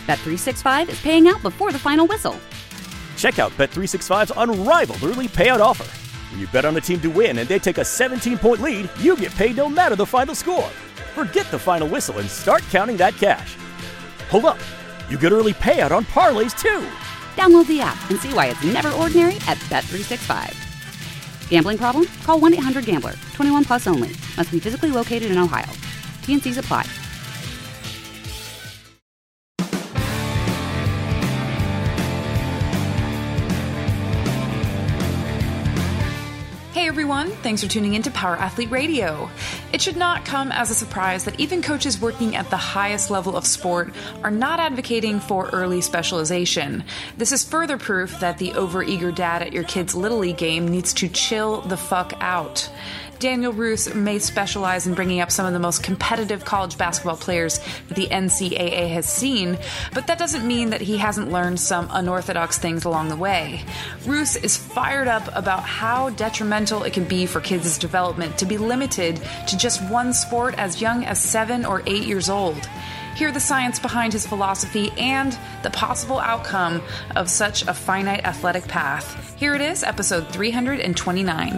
Bet365 is paying out before the final whistle. Check out Bet365's unrivaled early payout offer. When you bet on a team to win and they take a 17-point lead, you get paid no matter the final score. Forget the final whistle and start counting that cash. Hold up. You get early payout on parlays, too. Download the app and see why it's never ordinary at Bet365. Gambling problem? Call 1-800-GAMBLER. 21 plus only. Must be physically located in Ohio. T&Cs apply. Hey everyone, thanks for tuning in to Power Athlete Radio. It should not come as a surprise that even coaches working at the highest level of sport are not advocating for early specialization. This is further proof that the overeager dad at your kid's Little League game needs to chill the fuck out. Daniel Roos may specialize in bringing up some of the most competitive college basketball players that the NCAA has seen, but that doesn't mean that he hasn't learned some unorthodox things along the way. Roos is fired up about how detrimental it can be for kids' development to be limited to just one sport as young as 7 or 8 years old. Hear the science behind his philosophy and the possible outcome of such a finite athletic path. Here it is, episode 329.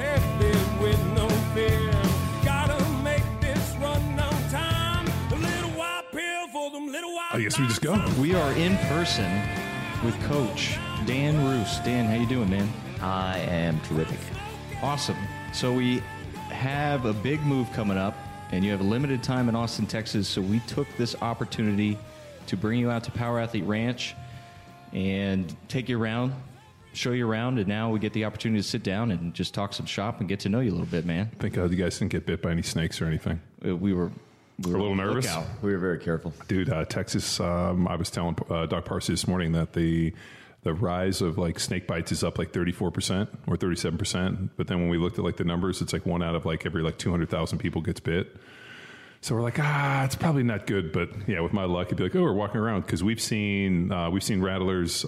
I guess we just go. We are in person with Coach Dan Roos. Dan, how you doing, man? I am terrific. Awesome. So we have a big move coming up, and you have a limited time in Austin, Texas, so we took this opportunity to bring you out to Power Athlete Ranch and take you around, show you around, and now we get the opportunity to sit down and just talk some shop and get to know you a little bit, man. Thank God you guys didn't get bit by any snakes or anything. We were a little nervous. We were very careful. Dude, Texas, I was telling Doc Parsley this morning that the rise of like snake bites is up like 34% or 37%. But then when we looked at like the numbers, it's like 1 out of like every like 200,000 people gets bit. So we're like, it's probably not good. But yeah, with my luck, it'd be like, we're walking around because we've seen rattlers.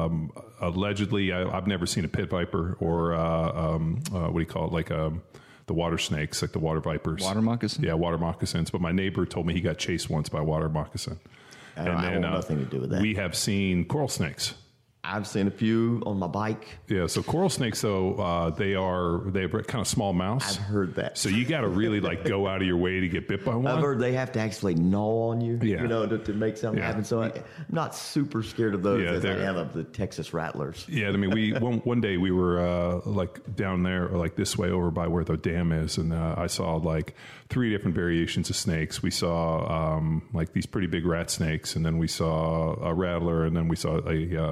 Allegedly, I've never seen a pit viper or what do you call it? Like the water snakes, like the water vipers. Water moccasin? Yeah, water moccasins. But my neighbor told me he got chased once by a water moccasin. I want nothing to do with that. We have seen coral snakes. I've seen a few on my bike. Yeah, so coral snakes, though, they have kind of small mouths. I've heard that. So you got to really like go out of your way to get bit by one. I've heard they have to actually gnaw on you, yeah. to make something happen. So I'm not super scared of those as I am of the Texas rattlers. Yeah, I mean, one day we were like down there, or like this way over by where the dam is, and I saw like 3 different variations of snakes. We saw like these pretty big rat snakes, and then we saw a rattler, and then we saw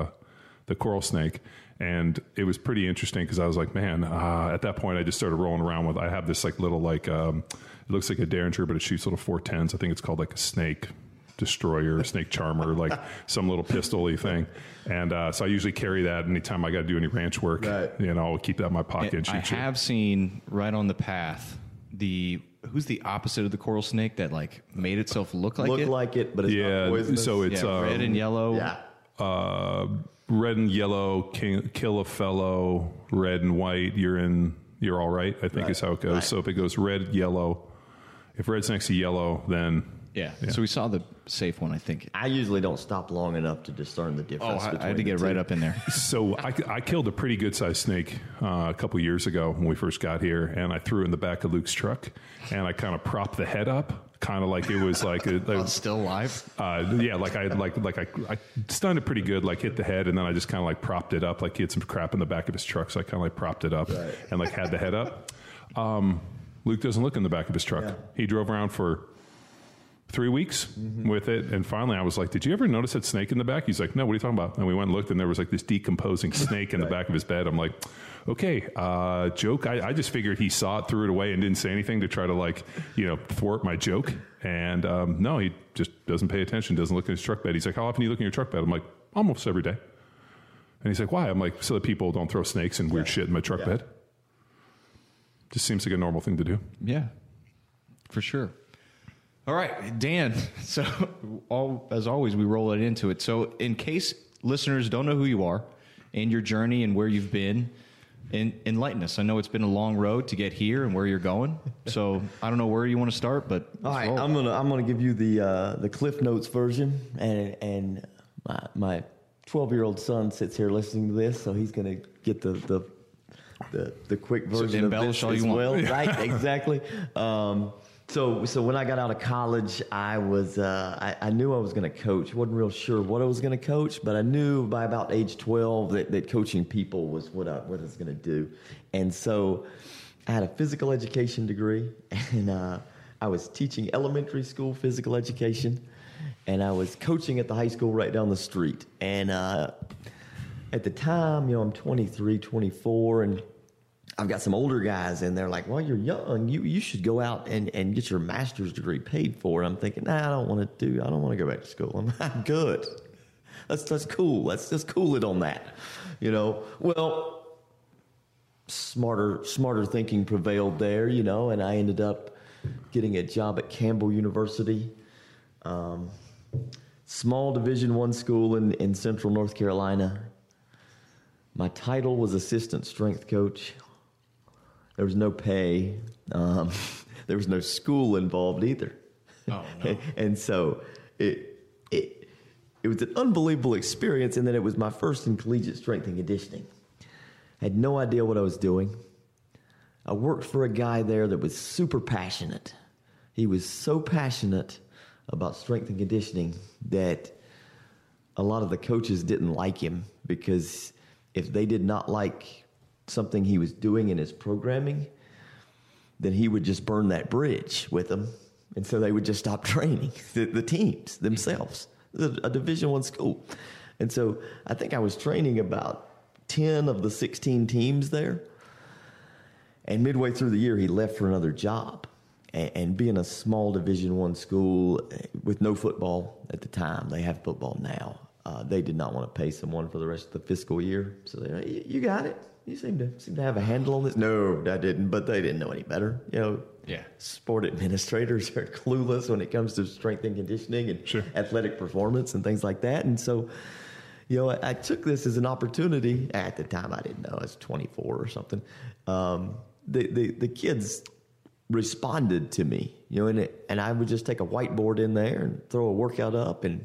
the coral snake. And it was pretty interesting because I was like, man, at that point I just started rolling around with, I have this like little like, it looks like a Derringer, but it shoots little 410s. I think it's called like a snake destroyer, snake charmer, like some little pistol-y thing. And so I usually carry that anytime I got to do any ranch work. Right. I'll keep that in my pocket and shoot I have seen right on the path who's the opposite of the coral snake that like made itself look like it, but it's not poisonous. So it's red and yellow. Yeah. Red and yellow, kill a fellow. Red and white, you're all right, I think is how it goes. Right. So if it goes red, yellow, if red's next to yellow, then... Yeah. So we saw the safe one, I think. I usually don't stop long enough to discern the difference. I had to get right up in there. So I killed a pretty good-sized snake a couple years ago when we first got here, and I threw it in the back of Luke's truck, and I kind of propped the head up, kind of like it was like... still alive? Yeah, I stunned it pretty good, like hit the head, and then I just kind of like propped it up, like he had some crap in the back of his truck, so I kind of like propped it up and like had the head up. Luke doesn't look in the back of his truck. Yeah. He drove around for 3 weeks with it, and finally I was like, did you ever notice that snake in the back? He's like, no, what are you talking about? And we went and looked, and there was like this decomposing snake in the back of his bed. I'm like, okay, joke. I just figured he saw it, threw it away, and didn't say anything to try to like, thwart my joke. And no, he just doesn't pay attention, doesn't look in his truck bed. He's like, how often do you look in your truck bed? I'm like, almost every day. And he's like, why? I'm like, so that people don't throw snakes and weird shit in my truck bed. Just seems like a normal thing to do. Yeah, for sure. All right, Dan. So, as always, we roll it into it. So, in case listeners don't know who you are and your journey and where you've been, enlighten us. I know it's been a long road to get here and where you're going. So I don't know where you want to start, but all right, I'm gonna give you the Cliff Notes version, and my 12-year-old son sits here listening to this, so he's gonna get the quick version of this as well. Right, exactly. So when I got out of college, I was I knew I was going to coach. Wasn't real sure what I was going to coach, but I knew by about age 12 that coaching people was what I was going to do. And so I had a physical education degree, and I was teaching elementary school physical education, and I was coaching at the high school right down the street. And at the time, I'm 23, 24, and I've got some older guys in there like, well, you're young. You should go out and get your master's degree paid for. And I'm thinking, I don't want to go back to school. I'm good. That's cool. Let's just cool it on that. Well, smarter thinking prevailed there, and I ended up getting a job at Campbell University, small Division I school in Central North Carolina. My title was assistant strength coach. There was no pay. There was no school involved either. Oh, no. And so it was an unbelievable experience, and then it was my first in collegiate strength and conditioning. I had no idea what I was doing. I worked for a guy there that was super passionate. He was so passionate about strength and conditioning that a lot of the coaches didn't like him, because if they did not like something he was doing in his programming, then he would just burn that bridge with them, and so they would just stop training the teams themselves, a Division I school. And so I think I was training about 10 of the 16 teams there, and midway through the year he left for another job. And being a small Division I school with no football at the time, they have football now, they did not want to pay someone for the rest of the fiscal year. So they, you got it. You seem to have a handle on this. No, I didn't, but they didn't know any better. Yeah. Sport administrators are clueless when it comes to strength and conditioning and athletic performance and things like that. And so, I took this as an opportunity. At the time, I didn't know. I was 24 or something. The kids responded to me, and I would just take a whiteboard in there and throw a workout up, and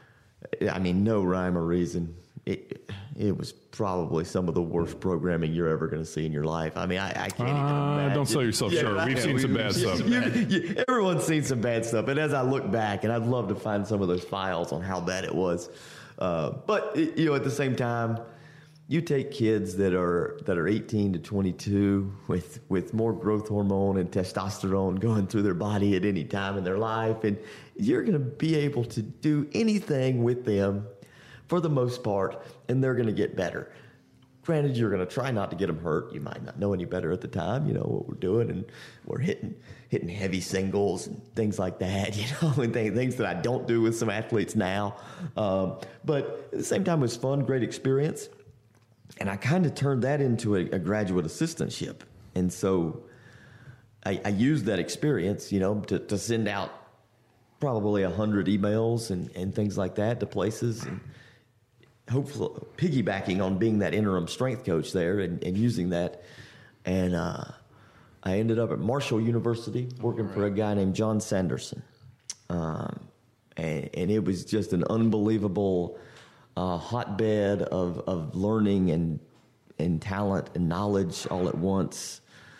no rhyme or reason. It was probably some of the worst programming you're ever going to see in your life. I can't even imagine. Don't sell yourself short. We've seen some bad stuff. Everyone's seen some bad stuff. And as I look back, and I'd love to find some of those files on how bad it was. But at the same time, you take kids that are 18 to 22 with more growth hormone and testosterone going through their body at any time in their life, and you're going to be able to do anything with them for the most part, and they're going to get better. Granted, you're going to try not to get them hurt. You might not know any better at the time, what we're doing, and we're hitting heavy singles and things like that, and things that I don't do with some athletes now. But at the same time, it was fun, great experience. And I kind of turned that into a graduate assistantship. And so I used that experience, to send out probably 100 emails and things like that to places, and hopefully piggybacking on being that interim strength coach there and using that. And I ended up at Marshall University working for a guy named John Sanderson. And it was just an unbelievable hotbed of learning and talent and knowledge all at once.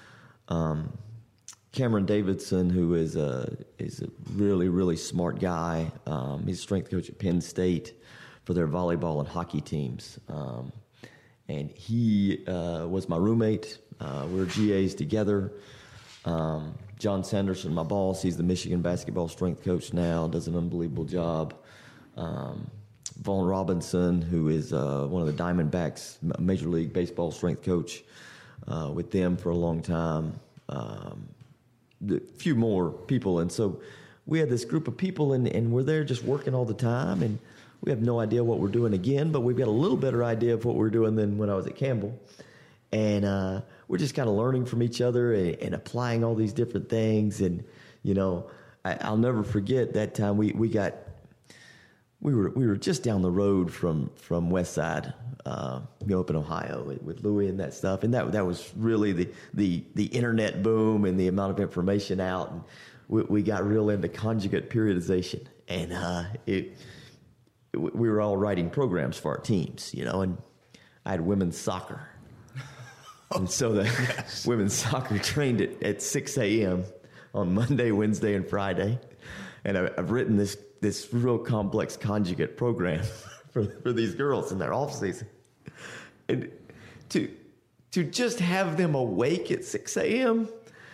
Cameron Davidson, who is a really, really smart guy, he's strength coach at Penn State for their volleyball and hockey teams. And he was my roommate. We were GAs together. John Sanderson, my boss, he's the Michigan basketball strength coach now, does an unbelievable job. Vaughn Robinson, who is one of the Diamondbacks, Major League Baseball strength coach with them for a long time. A few more people. And so we had this group of people, and we're there just working all the time, and we have no idea what we're doing again, but we've got a little better idea of what we're doing than when I was at Campbell. And we're just kind of learning from each other and applying all these different things. And, I'll never forget that time we got we were just down the road from West Side, up in Ohio with Louis and that stuff, and that was really the internet boom and the amount of information out, and we got real into conjugate periodization, and we were all writing programs for our teams, and I had women's soccer. And so the women's soccer trained at 6 a.m. on Monday, Wednesday, and Friday. And I've written this real complex conjugate program for these girls in their off season. And to just have them awake at 6 a.m.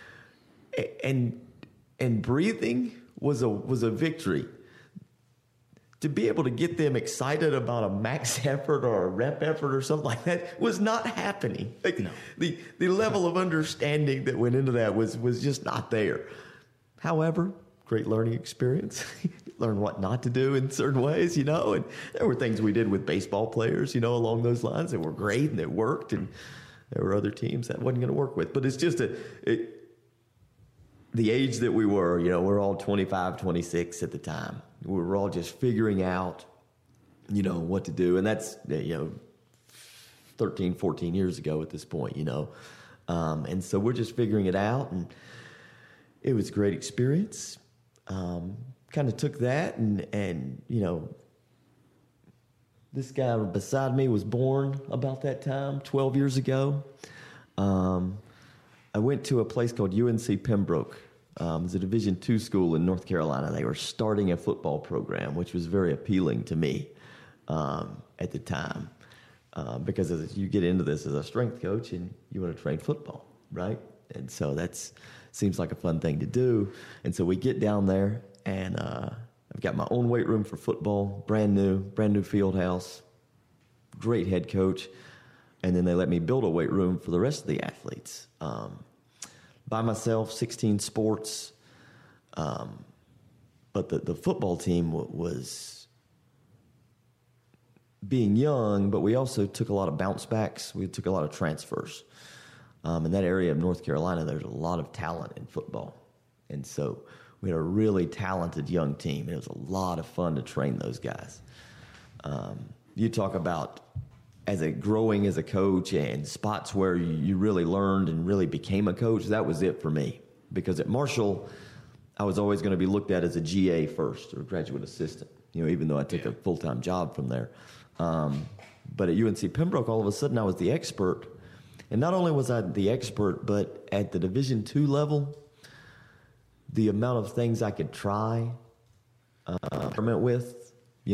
and breathing was a victory. To be able to get them excited about a max effort or a rep effort or something like that was not happening. No. The level of understanding that went into that was just not there. However, great learning experience. Learn what not to do in certain ways, and there were things we did with baseball players, along those lines that were great and it worked, and there were other teams that wasn't going to work with. But it's just the age that we were, we're all 25, 26 at the time. We were all just figuring out, what to do. And that's, 13, 14 years ago at this point, And so we're just figuring it out. And it was a great experience. Kind of took that and this guy beside me was born about that time, 12 years ago. I went to a place called UNC Pembroke. It's a Division II school in North Carolina. They were starting a football program, which was very appealing to me at the time, because as you get into this as a strength coach and you want to train football, right? And so that seems like a fun thing to do. And so we get down there, and I've got my own weight room for football, brand new field house, great head coach. And then they let me build a weight room for the rest of the athletes. By myself, 16 sports. But the football team was being young, but we also took a lot of bounce backs. We took a lot of transfers. In that area of North Carolina, there's a lot of talent in football. And so we had a really talented young team. It was a lot of fun to train those guys. You talk about growing as a coach and spots where you really learned and really became a coach. That was it for me, because at Marshall, I was always going to be looked at as a GA first, or graduate assistant, even though I took a full-time job from there. But at UNC Pembroke, all of a sudden I was the expert. And not only was I the expert, but at the Division II level, the amount of things I could try with,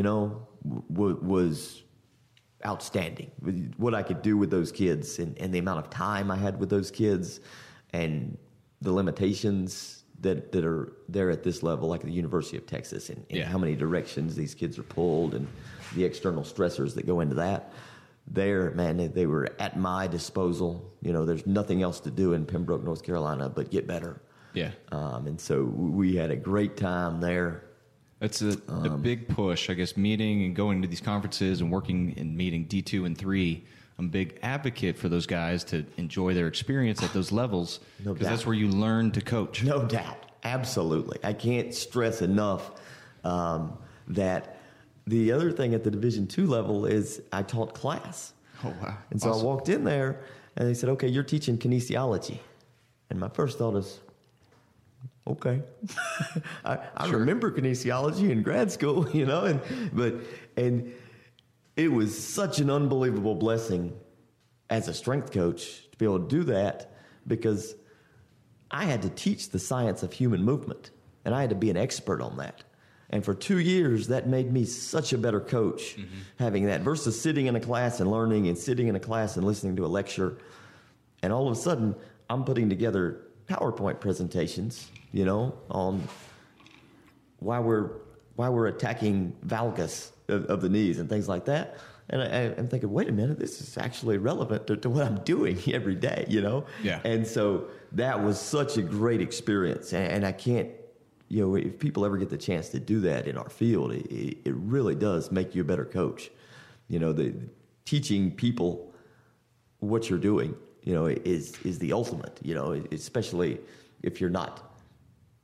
was outstanding. What I could do with those kids and the amount of time I had with those kids and the limitations that are there at this level, like at the University of Texas, and how many directions these kids are pulled and the external stressors that go into that. There, man, they were at my disposal. There's nothing else to do in Pembroke, North Carolina, but get better. Yeah. And so we had a great time there. That's a big push, I guess, meeting and going to these conferences and working and meeting D2 and 3. I'm a big advocate for those guys to enjoy their experience at those levels, because that's where you learn to coach. No doubt. Absolutely. I can't stress enough that the other thing at the Division II level is I taught class. Oh, wow. And so I walked in there, and they said, okay, you're teaching kinesiology. And my first thought is, okay. I remember kinesiology in grad school, and it was such an unbelievable blessing as a strength coach to be able to do that, because I had to teach the science of human movement, and I had to be an expert on that. And for 2 years, that made me such a better coach, having that, versus sitting in a class and learning, and sitting in a class and listening to a lecture. And all of a sudden, I'm putting together PowerPoint presentations, on why we're attacking valgus of the knees and things like that. And I'm thinking, wait a minute, this is actually relevant to what I'm doing every day, Yeah. And so that was such a great experience. And I can't, if people ever get the chance to do that in our field, it really does make you a better coach. The teaching people what you're doing, is the ultimate, especially if you're not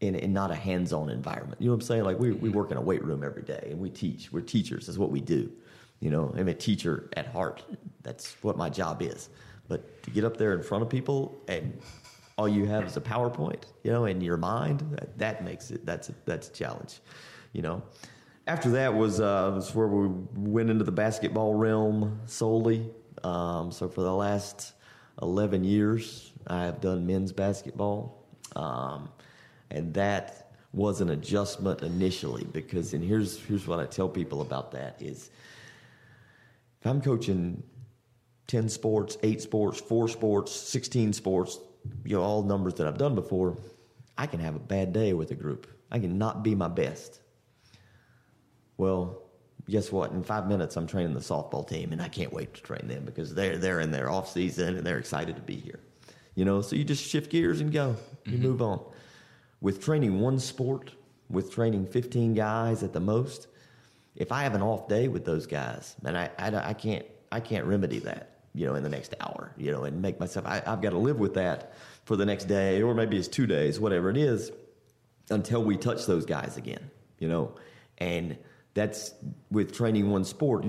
in not a hands-on environment. You know what I'm saying? Like we work in a weight room every day, and we teach. We're teachers. That's what we do. You know, I'm a teacher at heart. That's what my job is. But to get up there in front of people and all you have is a PowerPoint, you know, in your mind, that makes it, that's a challenge, you know. After that was where we went into the basketball realm solely. So for the last 11 years, I have done men's basketball. And that was an adjustment initially because, and here's what I tell people about that is, if I'm coaching 10 sports, 8 sports, 4 sports, 16 sports, you know, all numbers that I've done before, I can have a bad day with a group. I can not be my best. Well, guess what? In 5 minutes, I'm training the softball team, and I can't wait to train them because they're in their off season and they're excited to be here. You know, so you just shift gears and go. You move on. With training one sport, with training 15 guys at the most, if I have an off day with those guys, and I can't remedy that, you know, in the next hour, you know, and make myself, I've got to live with that for the next day, or maybe it's 2 days, whatever it is, until we touch those guys again, you know. And that's with training one sport,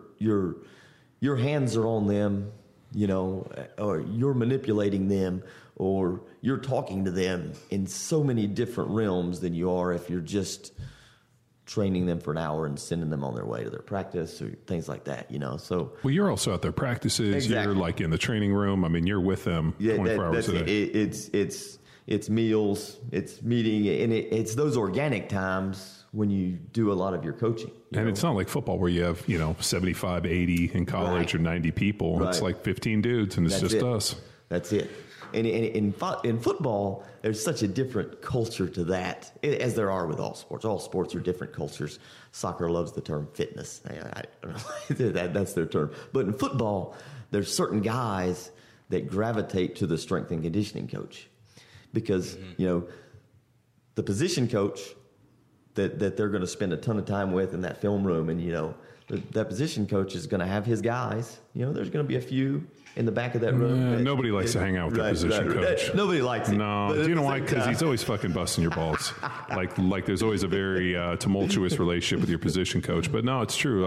your hands are on them, you know, or you're manipulating them, or you're talking to them in so many different realms than you are if you're just training them for an hour and sending them on their way to their practice or things like that, you know. So, well, you're also at their practices. Exactly. You're like in the training room. I mean, you're with them 24 hours a day. It's meals, it's meeting, and it's those organic times when you do a lot of your coaching. And it's not like football where you have, you know, 75, 80 in college, right, or 90 people. Right. It's like 15 dudes, and it's just us. That's it. And in football, there's such a different culture to that, as there are with all sports. All sports are different cultures. Soccer loves the term fitness. I don't know. That's their term. But in football, there's certain guys that gravitate to the strength and conditioning coach because, you know, the position coach that they're going to spend a ton of time with in that film room, and, you know, that position coach is going to have his guys. You know, there's going to be a few in the back of that room. Nobody likes to hang out with the position coach. Nobody likes it. No, do you know why? Because he's always fucking busting your balls. like there's always a very tumultuous relationship with your position coach. But no, it's true.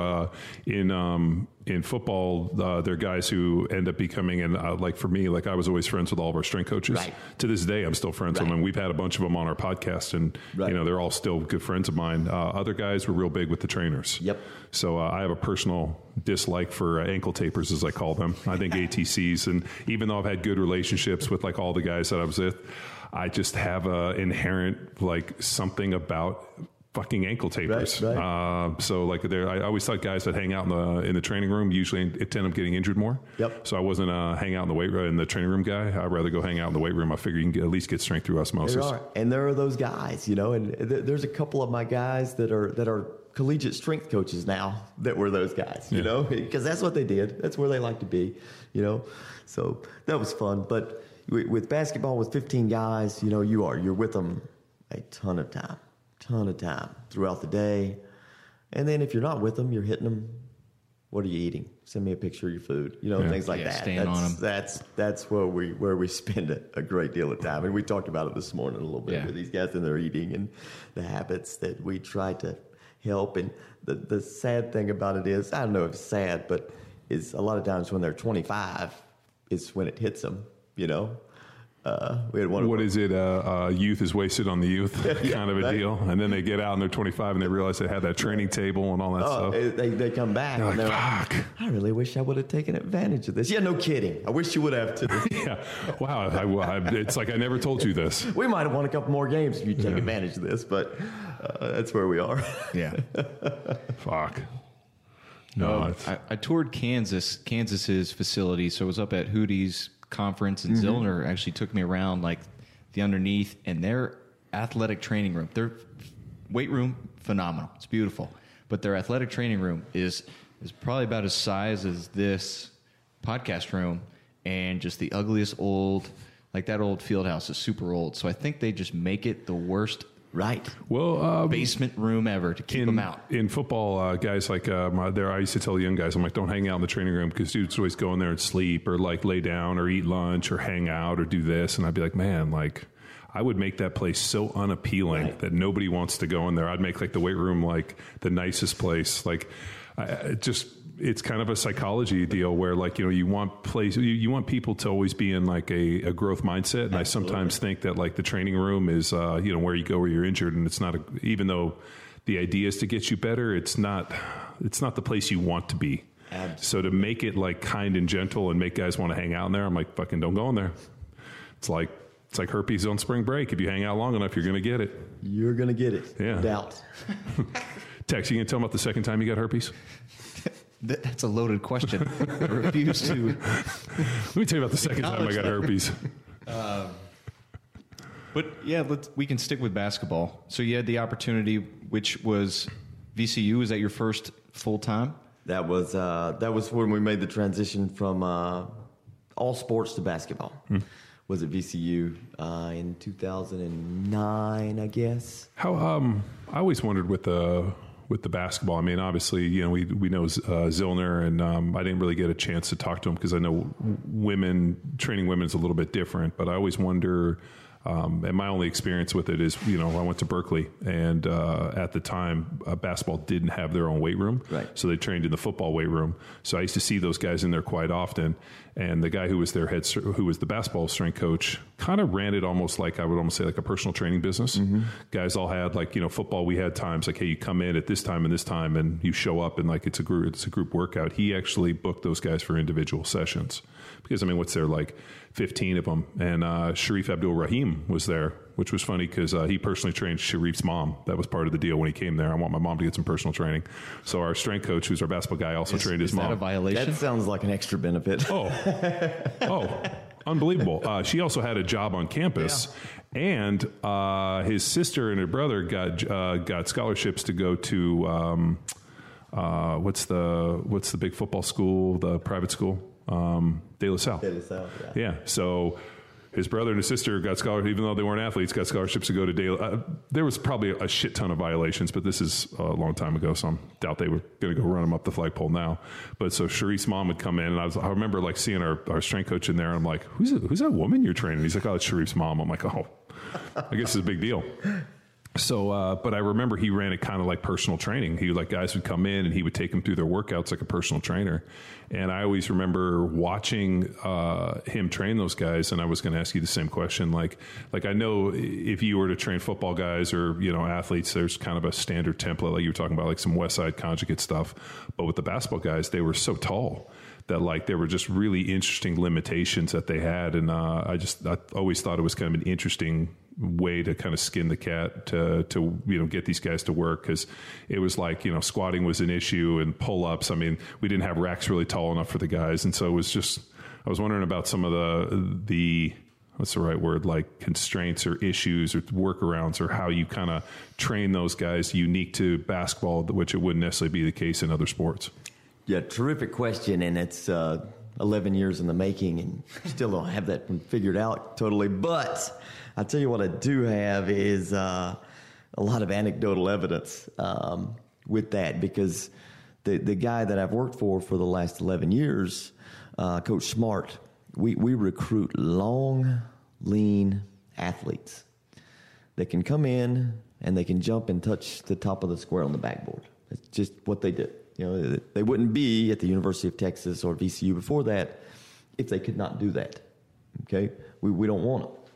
In football, there are guys who end up becoming, and like for me, like I was always friends with all of our strength coaches. Right. To this day, I'm still friends with them. We've had a bunch of them on our podcast, and you know, they're all still good friends of mine. Other guys were real big with the trainers. Yep. So I have a personal dislike for ankle tapers, as I call them. I think ATCs, and even though I've had good relationships with like all the guys that I was with, I just have a inherent like something about fucking ankle tapers. Right. So like I always thought guys that hang out in the training room usually end up getting injured more. Yep. So I wasn't hang out in the weight room in the training room guy. I'd rather go hang out in the weight room. I figure you can at least get strength through osmosis. There are. And there are those guys, you know, and there's a couple of my guys that are collegiate strength coaches now that were those guys, you know, because that's what they did. That's where they like to be, you know. So that was fun. But with basketball, with 15 guys, you know, you're with them a ton of time throughout the day. And then if you're not with them, you're hitting them. What are you eating? Send me a picture of your food, you know, things like that. Staying on them. That's where we spend a great deal of time. And we talked about it this morning a little bit with these guys and their eating and the habits that we try to help. And the sad thing about it is, I don't know if it's sad, but it's a lot of times when they're 25 is when it hits them, you know. We had one. What is it? Youth is wasted on the youth, kind of a deal. And then they get out and they're 25 and they realize they had that training table and all that stuff. They come back and they're like, fuck. I really wish I would have taken advantage of this. Yeah, no kidding. I wish you would have too. Yeah. Wow. It's like I never told you this. We might have won a couple more games if you take advantage of this, but that's where we are. Yeah. Fuck. No, I toured Kansas's facility, so I was up at Hootie's conference, and Zillner actually took me around like the underneath, and their athletic training room, their weight room, phenomenal. It's beautiful, but their athletic training room is probably about as size as this podcast room, and just the ugliest old, like that old field house is super old. So I think they just make it the worst. Right. Well, basement room ever to keep them out. In football, guys like I used to tell young guys, I'm like, don't hang out in the training room because dudes always go in there and sleep or like lay down or eat lunch or hang out or do this. And I'd be like, man, like I would make that place so unappealing that nobody wants to go in there. I'd make like the weight room like the nicest place. Like it's kind of a psychology deal where like, you want people to always be in like a growth mindset. And I sometimes think that like the training room is, where you go where you're injured, and it's not, even though the idea is to get you better, it's not the place you want to be. Absolutely. So to make it like kind and gentle and make guys want to hang out in there, I'm like, fucking don't go in there. It's like herpes on spring break. If you hang out long enough, you're going to get it. You're going to get it. Yeah. No doubt. Tex, you going to tell them about the second time you got herpes? That's a loaded question. I refuse to. Let me tell you about the second time I got herpes. But yeah, we can stick with basketball. So you had the opportunity, which was VCU. Was that your first full time? That was when we made the transition from all sports to basketball. Was at VCU in 2009, I guess. How I always wondered with the basketball. I mean, obviously, we know Zillner, and I didn't really get a chance to talk to him because I know training women is a little bit different. But I always wonder. And my only experience with it is, I went to Berkeley, and at the time, basketball didn't have their own weight room. Right. So they trained in the football weight room. So I used to see those guys in there quite often. And the guy who was their who was the basketball strength coach, kind of ran it almost like, I would almost say like a personal training business. Mm-hmm. Guys all had like, football, we had times like, hey, you come in at this time and you show up, and like it's a group workout. He actually booked those guys for individual sessions. Because, I mean, what's there, like 15 of them? And Sharif Abdul-Rahim was there, which was funny because he personally trained Sharif's mom. That was part of the deal when he came there. I want my mom to get some personal training. So our strength coach, who's our basketball guy, also trained his mom. Is that a violation? That sounds like an extra benefit. Oh, unbelievable. She also had a job on campus. Yeah. And his sister and her brother got scholarships to go to, what's the big football school, the private school? De La Salle. De La Salle, yeah. So his brother and his sister got scholarships, even though they weren't athletes, got scholarships to go to De La There was probably a shit ton of violations, but this is a long time ago, so I doubt they were going to go run them up the flagpole now. But so Sharif's mom would come in, and I remember like seeing our strength coach in there, and I'm like, who's that woman you're training? He's like, oh, it's Sharif's mom. I'm like, oh, I guess it's a big deal. So, but I remember he ran it kind of like personal training. Guys would come in and he would take them through their workouts like a personal trainer. And I always remember watching him train those guys. And I was going to ask you the same question. Like I know if you were to train football guys or, athletes, there's kind of a standard template, like you were talking about, like some West Side Conjugate stuff. But with the basketball guys, they were so tall that like there were just really interesting limitations that they had. And I always thought it was kind of an interesting way to kind of skin the cat to get these guys to work, because it was like squatting was an issue and pull-ups. I mean, we didn't have racks really tall enough for the guys, and so it was just, I was wondering about some of the what's the right word, like constraints or issues or workarounds, or how you kind of train those guys unique to basketball, which it wouldn't necessarily be the case in other sports. Yeah, terrific question, and it's 11 years in the making, and still don't have that figured out totally. But I'll tell you what I do have is a lot of anecdotal evidence with that, because the guy that I've worked for the last 11 years, Coach Smart, we recruit long, lean athletes that can come in and they can jump and touch the top of the square on the backboard. It's just what they do. They wouldn't be at the University of Texas or VCU before that if they could not do that. Okay? We don't want them.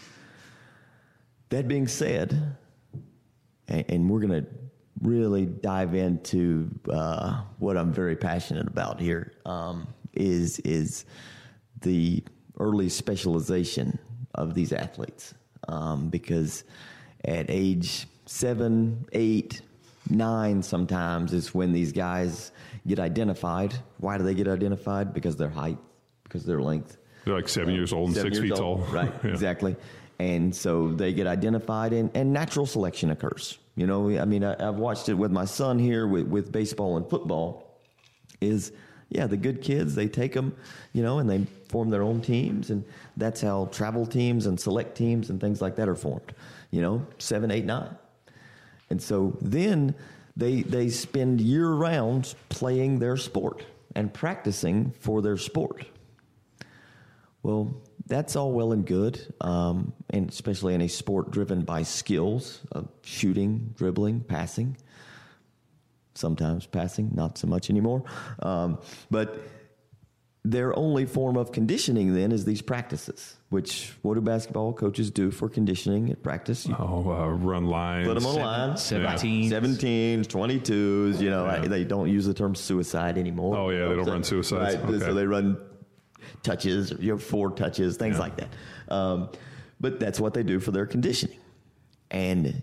That being said, and we're going to really dive into what I'm very passionate about here, is the early specialization of these athletes. Because at age 7, 8, 9 sometimes is when these guys get identified. Why do they get identified? Because of their height, because of their length. They're like 7 years old and 6 feet tall. Right, yeah. Exactly. And so they get identified, and natural selection occurs. I've watched it with my son here with baseball and football. The good kids, they take them, and they form their own teams, and that's how travel teams and select teams and things like that are formed. 7, 8, 9. And so then they spend year-round playing their sport and practicing for their sport. Well, that's all well and good, and especially in a sport driven by skills of shooting, dribbling, passing. Sometimes passing, not so much anymore. But their only form of conditioning then is these practices, which what do basketball coaches do for conditioning at practice? Run lines. Put them on line. 17s. 17s, 22s. You know, they don't use the term suicide anymore. Oh, yeah, they don't run suicides. Right, Okay. so they run touches, 4 touches, things like that. But that's what they do for their conditioning. And,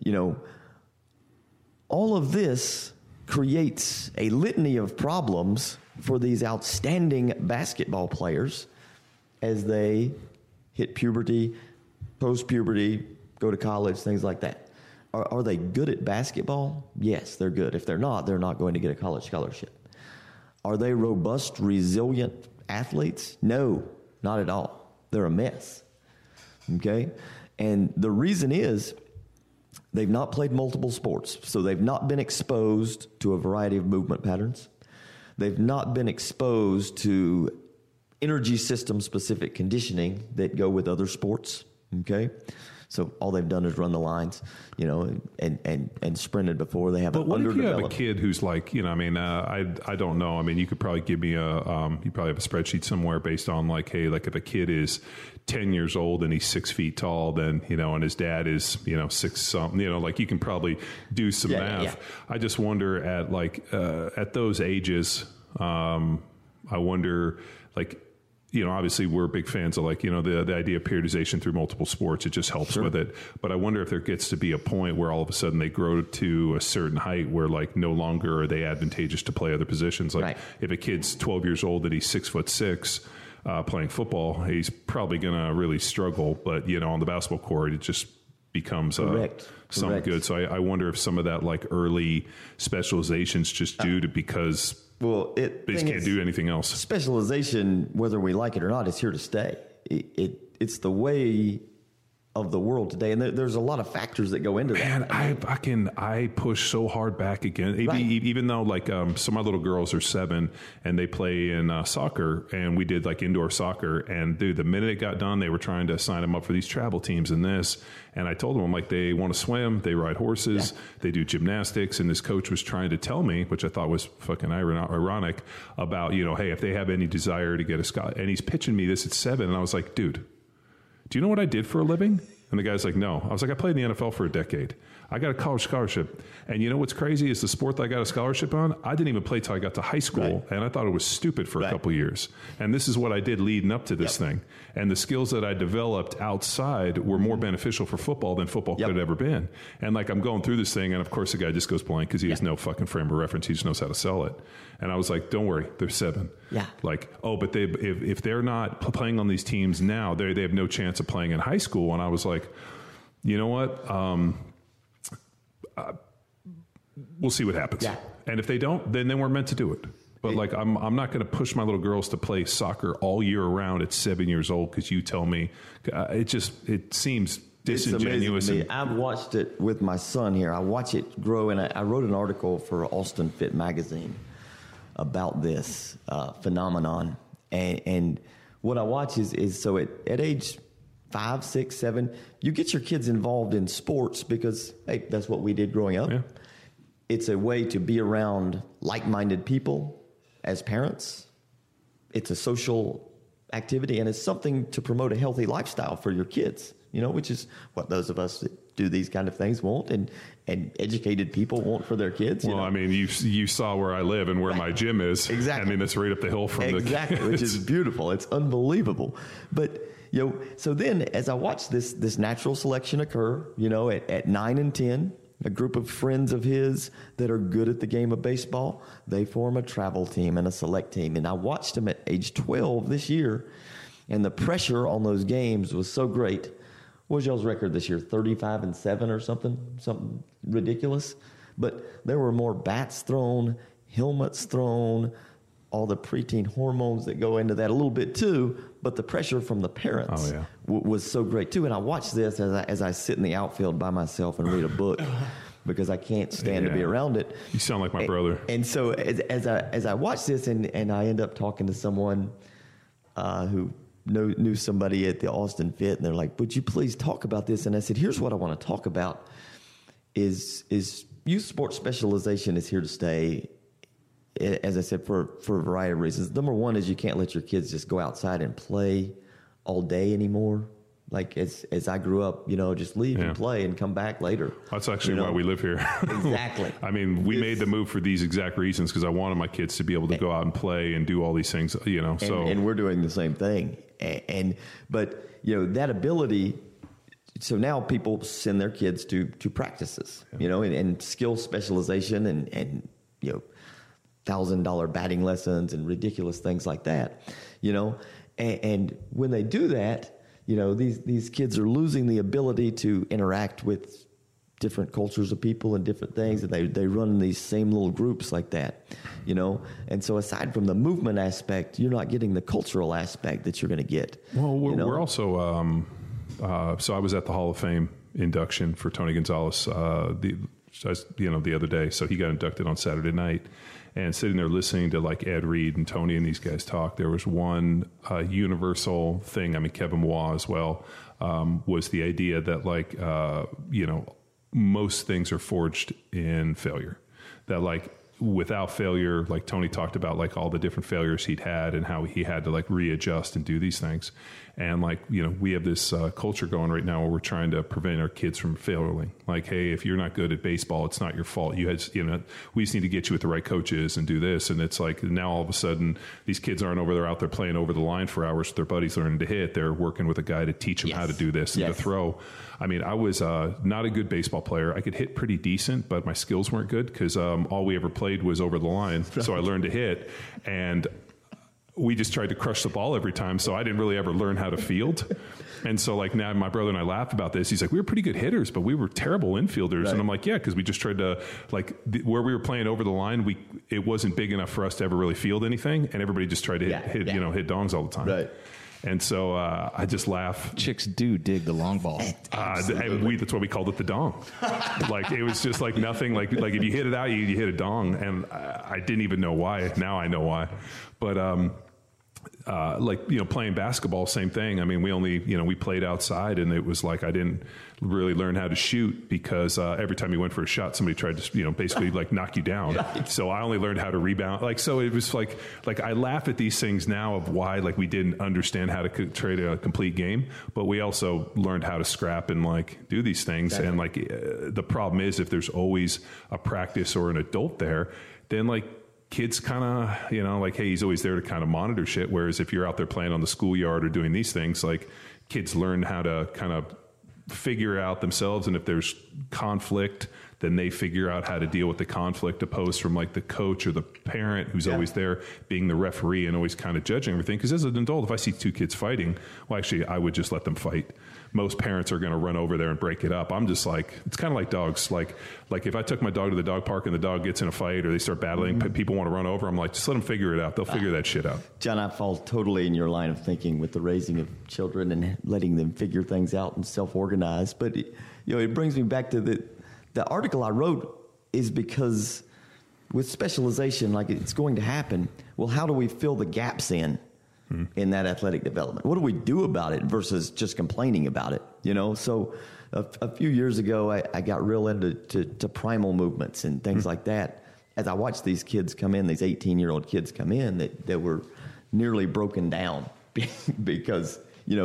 all of this creates a litany of problems for these outstanding basketball players as they hit puberty, post-puberty, go to college, things like that. Are they good at basketball? Yes, they're good. If they're not going to get a college scholarship. Are they robust, resilient athletes? No, not at all. They're a mess. Okay? And the reason is they've not played multiple sports, so they've not been exposed to a variety of movement patterns. They've not been exposed to energy system specific conditioning that go with other sports. Okay? So all they've done is run the lines, and sprinted before. They have But an what if you have a underdeveloped. kid who's like, I don't know. I mean, you could probably give me you probably have a spreadsheet somewhere based on like, hey, like if a kid is 10 years old and he's 6 feet tall, then, and his dad is, 6 something, like you can probably do some math. Yeah. I just wonder at like, at those ages, I wonder like, obviously we're big fans of like, the idea of periodization through multiple sports. It just helps with it. But I wonder if there gets to be a point where all of a sudden they grow to a certain height where like no longer are they advantageous to play other positions. Like if a kid's 12 years old and he's 6'6", playing football, he's probably going to really struggle. But, on the basketball court, it just becomes something good. So I wonder if some of that like early specialization's just due to because they just can't do anything else. Specialization, whether we like it or not, is here to stay. It's the way of the world today, and there's a lot of factors that go into that. Man, I push so hard back again. Even though like some of my little girls are 7 and they play in soccer, and we did like indoor soccer, and dude, the minute it got done, they were trying to sign them up for these travel teams and this. And I told them, I'm like, they want to swim, they ride horses, they do gymnastics, and this coach was trying to tell me, which I thought was fucking ironic, about hey, if they have any desire to get a scholarship, and he's pitching me this at 7, and I was like, dude, do you know what I did for a living? And the guy's like, no. I was like, I played in the NFL for a decade. I got a college scholarship. And you know what's crazy is the sport that I got a scholarship on, I didn't even play till I got to high school. And I thought it was stupid for a couple of years. And this is what I did leading up to this thing. And the skills that I developed outside were more beneficial for football than football could have ever been. And like I'm going through this thing, and of course the guy just goes blank because he has no fucking frame of reference. He just knows how to sell it. And I was like, don't worry, they're 7. Yeah. Like, but if they're not playing on these teams now, they have no chance of playing in high school. And I was like, you know what? We'll see what happens. Yeah. And if they don't, then we're meant to do it. But like, I'm not going to push my little girls to play soccer all year round at 7 years old because you tell me it seems disingenuous. It's amazing to me. I've watched it with my son here. I watch it grow, and I wrote an article for Austin Fit magazine about this phenomenon. And what I watch is so at age 5, 6, 7, you get your kids involved in sports because, hey, that's what we did growing up. Yeah. It's a way to be around like-minded people as parents. It's a social activity, and it's something to promote a healthy lifestyle for your kids, which is what those of us that do these kind of things want and educated people want for their kids. Well, I mean, you saw where I live and where my gym is. Exactly. I mean, it's right up the hill from the kids. Which is beautiful. It's unbelievable. But, so then as I watch this natural selection occur, at 9 and 10, a group of friends of his that are good at the game of baseball, they form a travel team and a select team. And I watched them at age 12 this year, and the pressure on those games was so great. What was y'all's record this year? 35-7 or something ridiculous. But there were more bats thrown, helmets thrown, all the preteen hormones that go into that a little bit too. But the pressure from the parents was so great too. And I watch this as I sit in the outfield by myself and read a book because I can't stand to be around it. You sound like my brother. And so as I watch this and I end up talking to someone who knew somebody at the Austin Fit, and they're like, would you please talk about this? And I said, here's what I want to talk about is youth sports specialization is here to stay, as I said, for a variety of reasons. Number one is you can't let your kids just go outside and play all day anymore. Like as I grew up, just leave and play and come back later. That's actually why we live here. Exactly. I mean, we made the move for these exact reasons because I wanted my kids to be able to go out and play and do all these things, And we're doing the same thing. But that ability. So now people send their kids to practices, and skill specialization and $1,000 batting lessons and ridiculous things like that, And when they do that, these kids are losing the ability to interact with different cultures of people and different things, and they run in these same little groups like that, And so aside from the movement aspect, you're not getting the cultural aspect that you're going to get. Well, we're also so I was at the Hall of Fame induction for Tony Gonzalez the other day. So he got inducted on Saturday night. And sitting there listening to like Ed Reed and Tony and these guys talk, there was one universal thing. I mean, Kevin Waugh as well, was the idea that most things are forged in failure. That without failure, like Tony talked about, like all the different failures he'd had and how he had to like readjust and do these things. And we have this culture going right now where we're trying to prevent our kids from failing. Like, hey, if you're not good at baseball, it's not your fault. We just need to get you with the right coaches and do this. And it's like now all of a sudden these kids aren't out there playing over the line for hours with their buddies learning to hit. They're working with a guy to teach them how to do this and to throw. I mean, I was not a good baseball player. I could hit pretty decent, but my skills weren't good because all we ever played was over the line. So I learned to hit, and we just tried to crush the ball every time. So I didn't really ever learn how to field. And so now my brother and I laughed about this. He's like, we were pretty good hitters, but we were terrible infielders. Right. And I'm like, yeah, because we just tried to where we were playing over the line, it wasn't big enough for us to ever really field anything. And everybody just tried to hit dongs all the time. Right. And so I just laugh. Chicks do dig the long ball. That's why we called it the dong. It was just like nothing. Like if you hit it out, you hit a dong. And I didn't even know why. Now I know why. But playing basketball, same thing. I mean, we played outside, and it was like I didn't really learn how to shoot because every time you went for a shot, somebody tried to basically knock you down. So I only learned how to rebound. So it was like I laugh at these things now of why we didn't understand how to trade a complete game, but we also learned how to scrap and do these things. Exactly. And the problem is if there's always a practice or an adult there, then kids kind of, hey, he's always there to kind of monitor shit. Whereas if you're out there playing on the schoolyard or doing these things, kids learn how to kind of figure out themselves. And if there's conflict, then they figure out how to deal with the conflict opposed from the coach or the parent who's always there being the referee and always kind of judging everything. Because as an adult, if I see two kids fighting, well, actually, I would just let them fight. Most parents are going to run over there and break it up. I'm just it's kind of like dogs. Like if I took my dog to the dog park and the dog gets in a fight or they start battling, people want to run over, I'm like, just let them figure it out. They'll figure that shit out. John, I fall totally in your line of thinking with the raising of children and letting them figure things out and self-organize. But, it brings me back to the article I wrote is because with specialization, it's going to happen. Well, how do we fill the gaps in that athletic development? What do we do about it versus just complaining about it? So a few years ago, I got real into primal movements and things like that. As I watched these kids come in, these 18-year-old kids come in that were nearly broken down because,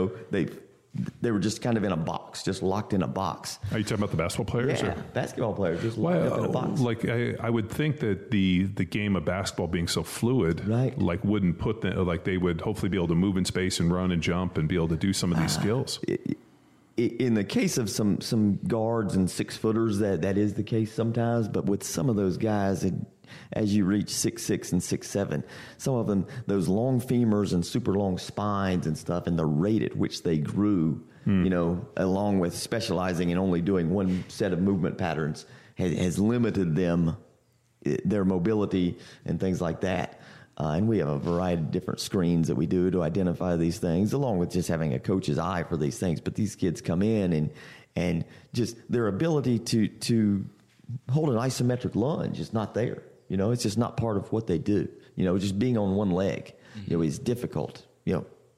they were just kind of in a box, just locked in a box. Are you talking about the basketball players? Yeah, basketball players just locked up in a box. I would think that the game of basketball being so fluid, wouldn't put them, they would hopefully be able to move in space and run and jump and be able to do some of these skills. In the case of some guards and 6-footers, that is the case sometimes. But with some of those guys, as you reach 6'6" and 6'7", some of them, those long femurs and super long spines and stuff, and the rate at which they grew, along with specializing and only doing one set of movement patterns, has limited their mobility and things like that. And we have a variety of different screens that we do to identify these things, along with just having a coach's eye for these things. But these kids come in and just their ability to hold an isometric lunge is not there. It's just not part of what they do. Just being on one leg, is difficult.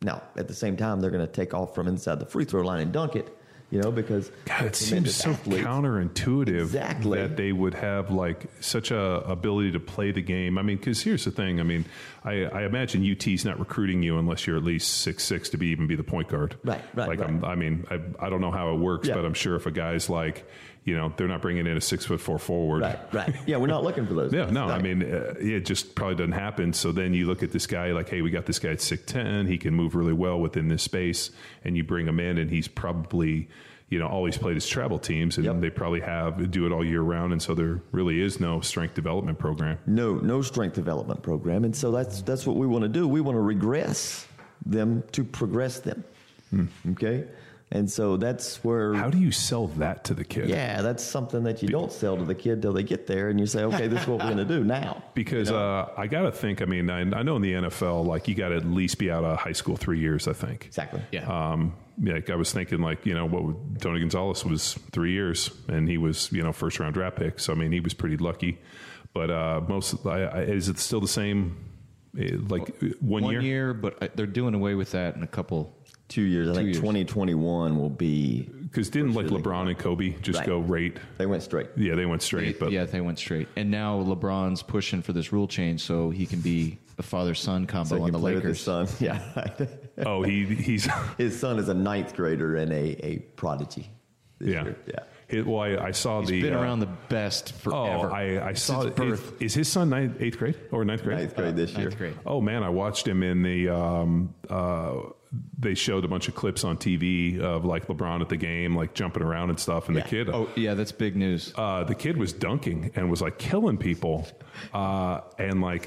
Now, at the same time, they're going to take off from inside the free throw line and dunk it, because God, it seems so counterintuitive exactly. that they would have like such a ability to play the game. I mean, because here's the thing. I mean, I imagine UT's not recruiting you unless you're at least 6'6" to even be the point guard. Right. Like, right. I don't know how it works, but I'm sure if a guy's like, they're not bringing in a 6'4" forward. Right. Yeah, we're not looking for those. Yeah, guys. no, Right. I mean, it just probably doesn't happen. So then you look at this guy like, hey, we got this guy at 6'10". He can move really well within this space, and you bring him in, and he's probably always played his travel teams, and they probably do it all year round, and so there really is no strength development program. No strength development program, and so that's what we want to do. We want to regress them to progress them. Okay, and so that's where. How do you sell that to the kid? Yeah, that's something that you don't sell to the kid till they get there, and you say, okay, this is what we're going to do now. Because I got to think. I mean, I know in the NFL, like you got to at least be out of high school 3 years. I think Exactly. Yeah. Yeah. I was thinking Tony Gonzalez was 3 years, and he was first round draft pick. So I mean, he was pretty lucky. But is it still the same? Like 1 year? 1 year, but they're doing away with that in a couple. 2 years. I think 2021 will be. Because didn't like LeBron and Kobe just go right? They went straight. Yeah, they went straight. But they went straight. And now LeBron's pushing for this rule change so he can be a father-son combo So he on can the play with Lakers. his son. Yeah. oh, he's His son is a ninth grader and a prodigy. This yeah. year. Yeah. I saw He's the. been around the best forever. I saw Since birth. Is his son eighth grade or ninth grade? Ninth grade this year. Ninth grade. Oh man, I watched him in the. They showed a bunch of clips on TV of like LeBron at the game, like jumping around and stuff, and the kid. Oh yeah, that's big news. The kid was dunking and was like killing people, and like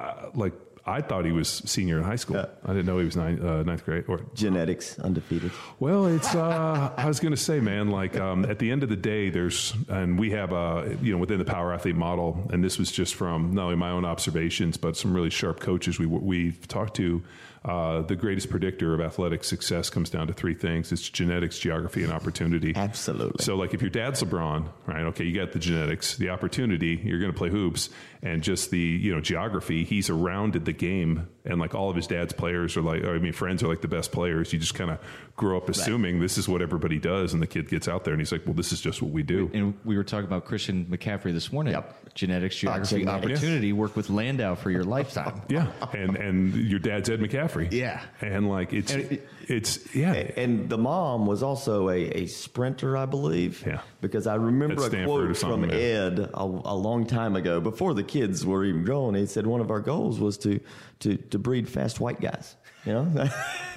I thought he was senior in high school. Yeah. I didn't know he was ninth grade or Genetics, undefeated. Well, it's. I was going to say, man, like at the end of the day, we have within the Power Athlete model, and this was just from not only my own observations, but some really sharp coaches we've talked to. The greatest predictor of athletic success comes down to three things: it's genetics, geography, and opportunity. Absolutely. So, like, if your dad's LeBron, right? Okay, you got the genetics, the opportunity. You're going to play hoops, and just the geography. He's around the game, and like all of his dad's players are friends are like the best players. You just kind of grow up assuming this is what everybody does, and the kid gets out there and he's like, well, this is just what we do. And we were talking about Christian McCaffrey this morning. Yep. Genetics, geography, genetics. opportunity. Work with Landau for your lifetime. Yeah, and your dad's Ed McCaffrey. Yeah. And like it's yeah. And the mom was also a sprinter, I believe. Yeah. Because I remember At a Stanford or quote from something, yeah. Ed a long time ago, before the kids were even grown. He said one of our goals was to breed fast white guys. You know.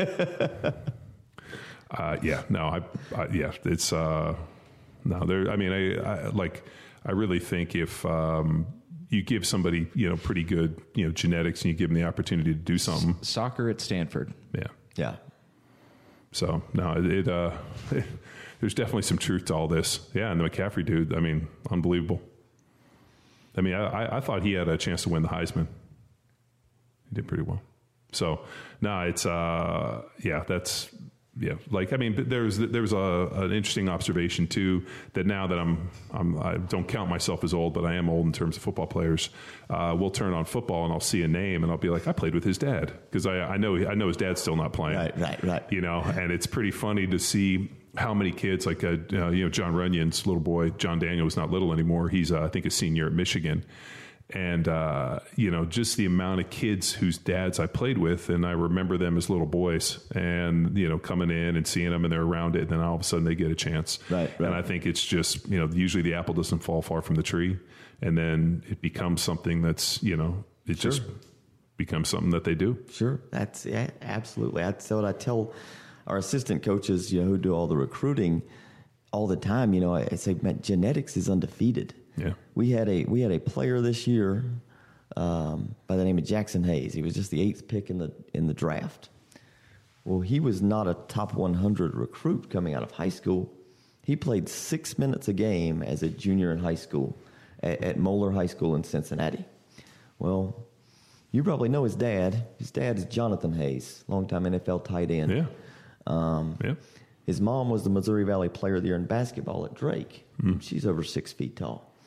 Yeah. No. Yeah. It's no. There. I mean, I really think if you give somebody pretty good genetics and you give them the opportunity to do something. Soccer at Stanford. Yeah. Yeah. So no, there's definitely some truth to all this. Yeah, and the McCaffrey dude, I mean, unbelievable. I mean, I thought he had a chance to win the Heisman. He did pretty well. So no, it's that's. Yeah, like I mean, there was an interesting observation too, that now that I don't count myself as old, but I am old in terms of football players. We'll turn on football and I'll see a name and I'll be like, I played with his dad, because I know his dad's still not playing. Right. And it's pretty funny to see how many kids like John Runyon's little boy, John Daniel, is not little anymore. He's I think a senior at Michigan. And, just the amount of kids whose dads I played with, and I remember them as little boys and, coming in and seeing them and they're around it. And then all of a sudden they get a chance. Right. And I think it's just, usually the apple doesn't fall far from the tree, and then it becomes something that's, just becomes something that they do. Sure. That's absolutely. That's what I tell our assistant coaches, who do all the recruiting all the time. I say, man, genetics is undefeated. Yeah. We had a player this year by the name of Jackson Hayes. He was just the 8th pick in the draft. Well, he was not a top 100 recruit coming out of high school. He played 6 minutes a game as a junior in high school at Moeller High School in Cincinnati. Well, you probably know his dad. His dad is Jonathan Hayes, longtime NFL tight end. Yeah. His mom was the Missouri Valley Player of the Year in basketball at Drake. She's over 6 feet tall.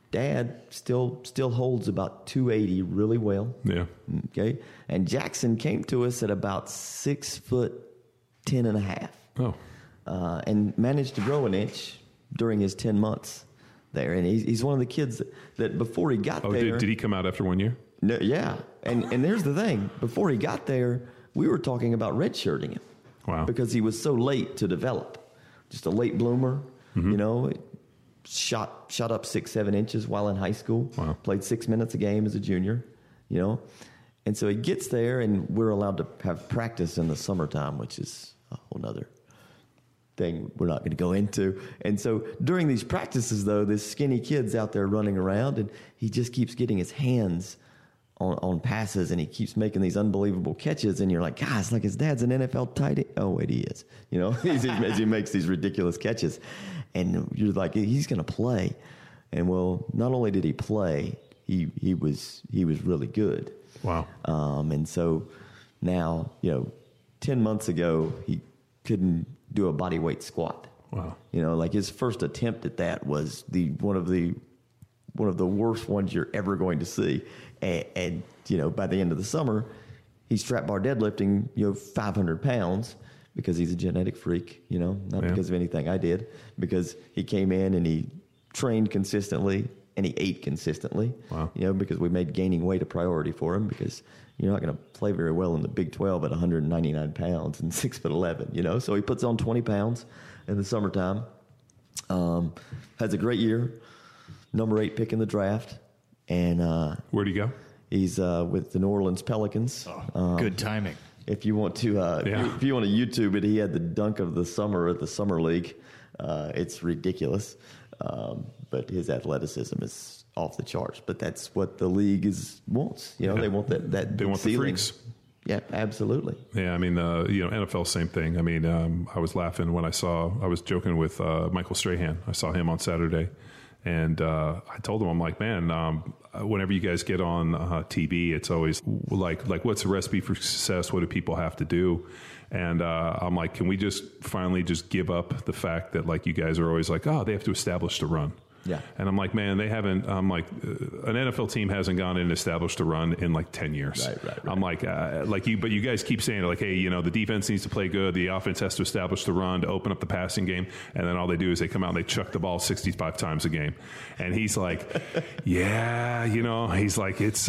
Dad still holds about 280 really well. Yeah. Okay. And Jackson came to us at about 6'10" and a half. Oh. And managed to grow an inch during his 10 months there. And he's one of the kids that before he got there. Did he come out after 1 year? No, yeah. And there's the thing. Before he got there, we were talking about redshirting him. Wow. Because he was so late to develop. Just a late bloomer, you know. Shot up 6-7 inches while in high school. Wow. Played 6 minutes a game as a junior, you know. And so he gets there, and we're allowed to have practice in the summertime, which is a whole nother thing we're not going to go into. And so during these practices, though, this skinny kid's out there running around, and he just keeps getting his hands on passes, and he keeps making these unbelievable catches, and you're like, guys, like his dad's an NFL tight end. Oh, wait, he is. You know, as he makes these ridiculous catches. And you're like, he's going to play. And, well, not only did he play, he was really good. Wow. And so now, 10 months ago, he couldn't do a body weight squat. Wow. Like his first attempt at that was one of the worst ones you're ever going to see. And by the end of the summer, he's strap bar deadlifting, 500 pounds because he's a genetic freak, not because of anything I did, because he came in and he trained consistently and he ate consistently, wow. Because we made gaining weight a priority for him because you're not going to play very well in the Big 12 at 199 pounds and 6'11", So he puts on 20 pounds in the summertime, has a great year, number 8 pick in the draft. And where'd he go? He's with the New Orleans Pelicans. Good timing. If you want to, if you want to YouTube it, he had the dunk of the summer at the summer league. It's ridiculous, but his athleticism is off the charts. But that's what the league wants. They want that. They want ceiling. the freaks. Yeah, absolutely. Yeah, I mean, NFL, same thing. I mean, I was laughing when I was joking with Michael Strahan. I saw him on Saturday. And I told him, I'm like, man, whenever you guys get on TV, it's always like, what's the recipe for success? What do people have to do? And I'm like, can we just finally just give up the fact that like you guys are always like, oh, they have to establish the run. Yeah. And I'm like, man, they haven't. I'm like, an NFL team hasn't gone in and established a run in like 10 years. Right. I'm like but you guys keep saying like, hey, the defense needs to play good. The offense has to establish the run to open up the passing game. And then all they do is they come out and they chuck the ball 65 times a game. And he's like, yeah, he's like, it's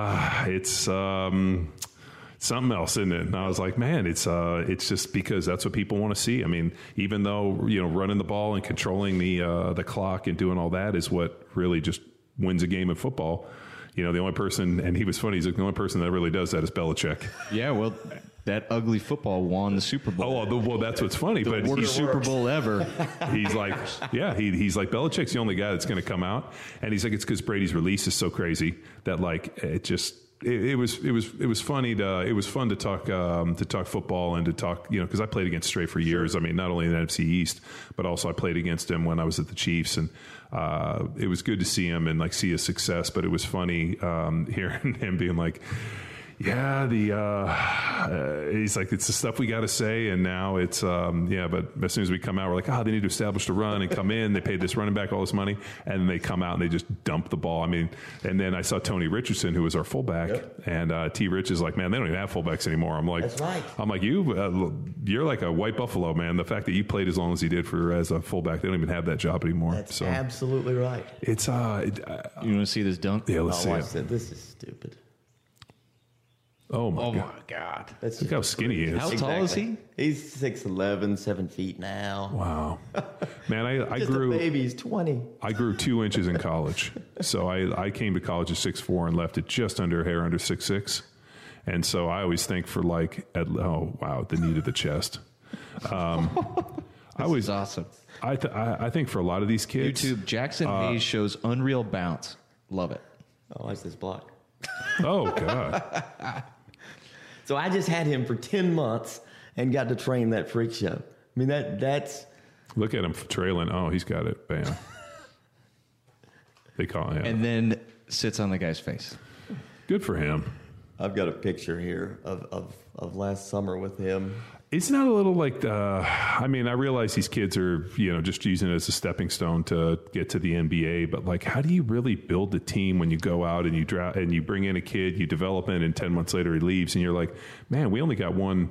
something else, isn't it? And I was like, man, it's just because that's what people want to see. I mean, even though, running the ball and controlling the clock and doing all that is what really just wins a game of football. The only person, and he was funny, he's like, the only person that really does that is Belichick. Yeah, well, that ugly football won the Super Bowl. Oh, well, that's what's funny. The worst Super Bowl ever. He's like, yeah, he's like, Belichick's the only guy that's going to come out. And he's like, it's because Brady's release is so crazy that like, it just, it was funny it was fun to talk football and to talk, because I played against Stray for years. I mean, not only in the NFC East, but also I played against him when I was at the Chiefs, and it was good to see him and like see his success. But it was funny hearing him being like, yeah, he's like, it's the stuff we got to say. And now it's, but as soon as we come out, we're like, they need to establish the run and come in. They paid this running back all this money. And then they come out and they just dump the ball. I mean, and then I saw Tony Richardson, who was our fullback. Yep. And T. Rich is like, man, they don't even have fullbacks anymore. I'm like, that's right. I'm like, you're like a white buffalo, man. The fact that you played as long as you did as a fullback, they don't even have that job anymore. That's absolutely right. It's, you want to see this dunk? Yeah, let's see it. This is stupid. Oh my God! Look how skinny he is. How tall is he? He's 6'11", 7 feet now. Wow, man! I just grew. A baby. He's 20. I grew 2 inches in college, so I came to college at 6'4" and left it just under 6'6", and so I always think for like the knee to the chest. This is awesome. I think for a lot of these kids, YouTube Jackson Hayes shows unreal bounce. Love it. Oh, watch this block. Oh God. So I just had him for 10 months and got to train that freak show. I mean, that's... Look at him trailing. Oh, he's got it. Bam. They call him. And then sits on the guy's face. Good for him. I've got a picture here of last summer with him. Isn't that a little like, I mean, I realize these kids are, just using it as a stepping stone to get to the NBA, but like, how do you really build a team when you go out and you draft and you bring in a kid, you develop it, and 10 months later he leaves, and you're like, man, we only got one.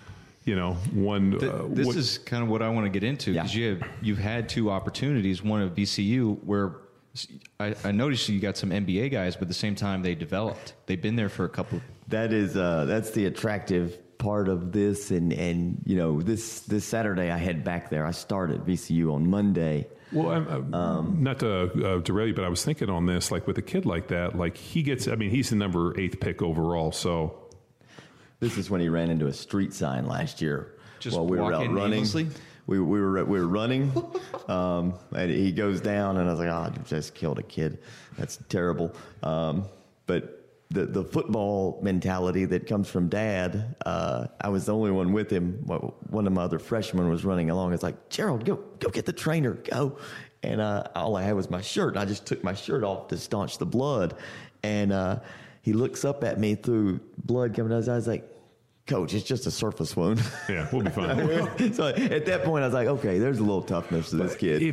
This is kind of what I want to get into, because you've had 2 opportunities, one at VCU where I noticed you got some NBA guys, but at the same time they developed. They've been there for a couple. That's the attractive part of this, and this Saturday I head back there. I start at VCU on Monday. Well, not to derail you, but I was thinking on this, like with a kid like that, like he's the number 8 pick overall, so. This is when he ran into a street sign last year while we were out running. We were running, and he goes down, and I was like, "Oh, you just killed a kid. That's terrible." But the football mentality that comes from Dad, I was the only one with him. One of my other freshmen was running along. It's like, "Gerald, go get the trainer, go!" And all I had was my shirt. And I just took my shirt off to staunch the blood, and he looks up at me through blood coming out his eyes, like, "Coach, it's just a surface wound." Yeah, we'll be fine. So at that point, I was like, okay, there's a little toughness to this kid.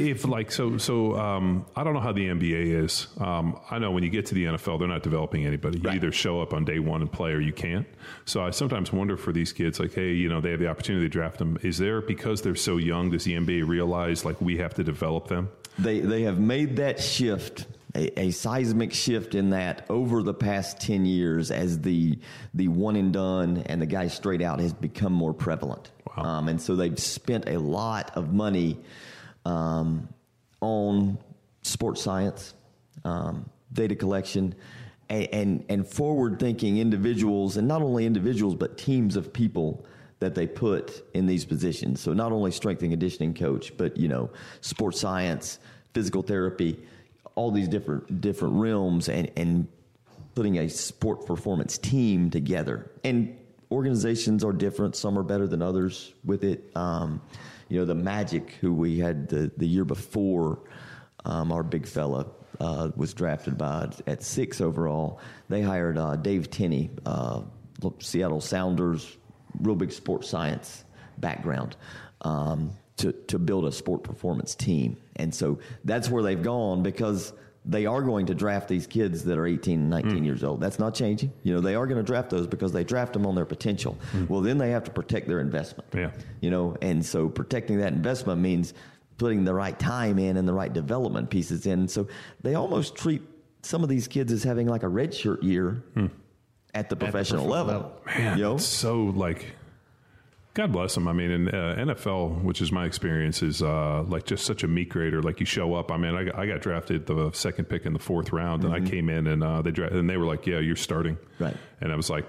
I don't know how the NBA is. I know when you get to the NFL, they're not developing anybody. You either show up on day one and play, or you can't. So I sometimes wonder for these kids, like, hey, they have the opportunity to draft them. Is there, because they're so young, does the NBA realize like we have to develop them? They have made that shift. A seismic shift in that over the past 10 years as the one and done and the guy straight out has become more prevalent. Wow. And so they've spent a lot of money on sports science, data collection, and forward-thinking individuals, and not only individuals but teams of people that they put in these positions. So not only strength and conditioning coach, but sports science, physical therapy, all these different realms, and putting a sport performance team together. And organizations are different. Some are better than others with it. The Magic, who we had the year before, our big fella was drafted at 6 overall. They hired Dave Tenney, Seattle Sounders, real big sports science background, to build a sport performance team. And so that's where they've gone, because they are going to draft these kids that are 18 and 19 years old. That's not changing. They are going to draft those because they draft them on their potential. Well, then they have to protect their investment. Yeah. And so protecting that investment means putting the right time in and the right development pieces in. So they almost treat some of these kids as having like a redshirt year at the professional level. Man, it's so like... God bless them. I mean, in NFL, which is my experience, is like just such a meat grader. Like you show up. I mean, I got drafted the 2nd pick in the 4th round, and I came in and they were like, "Yeah, you're starting." Right. And I was like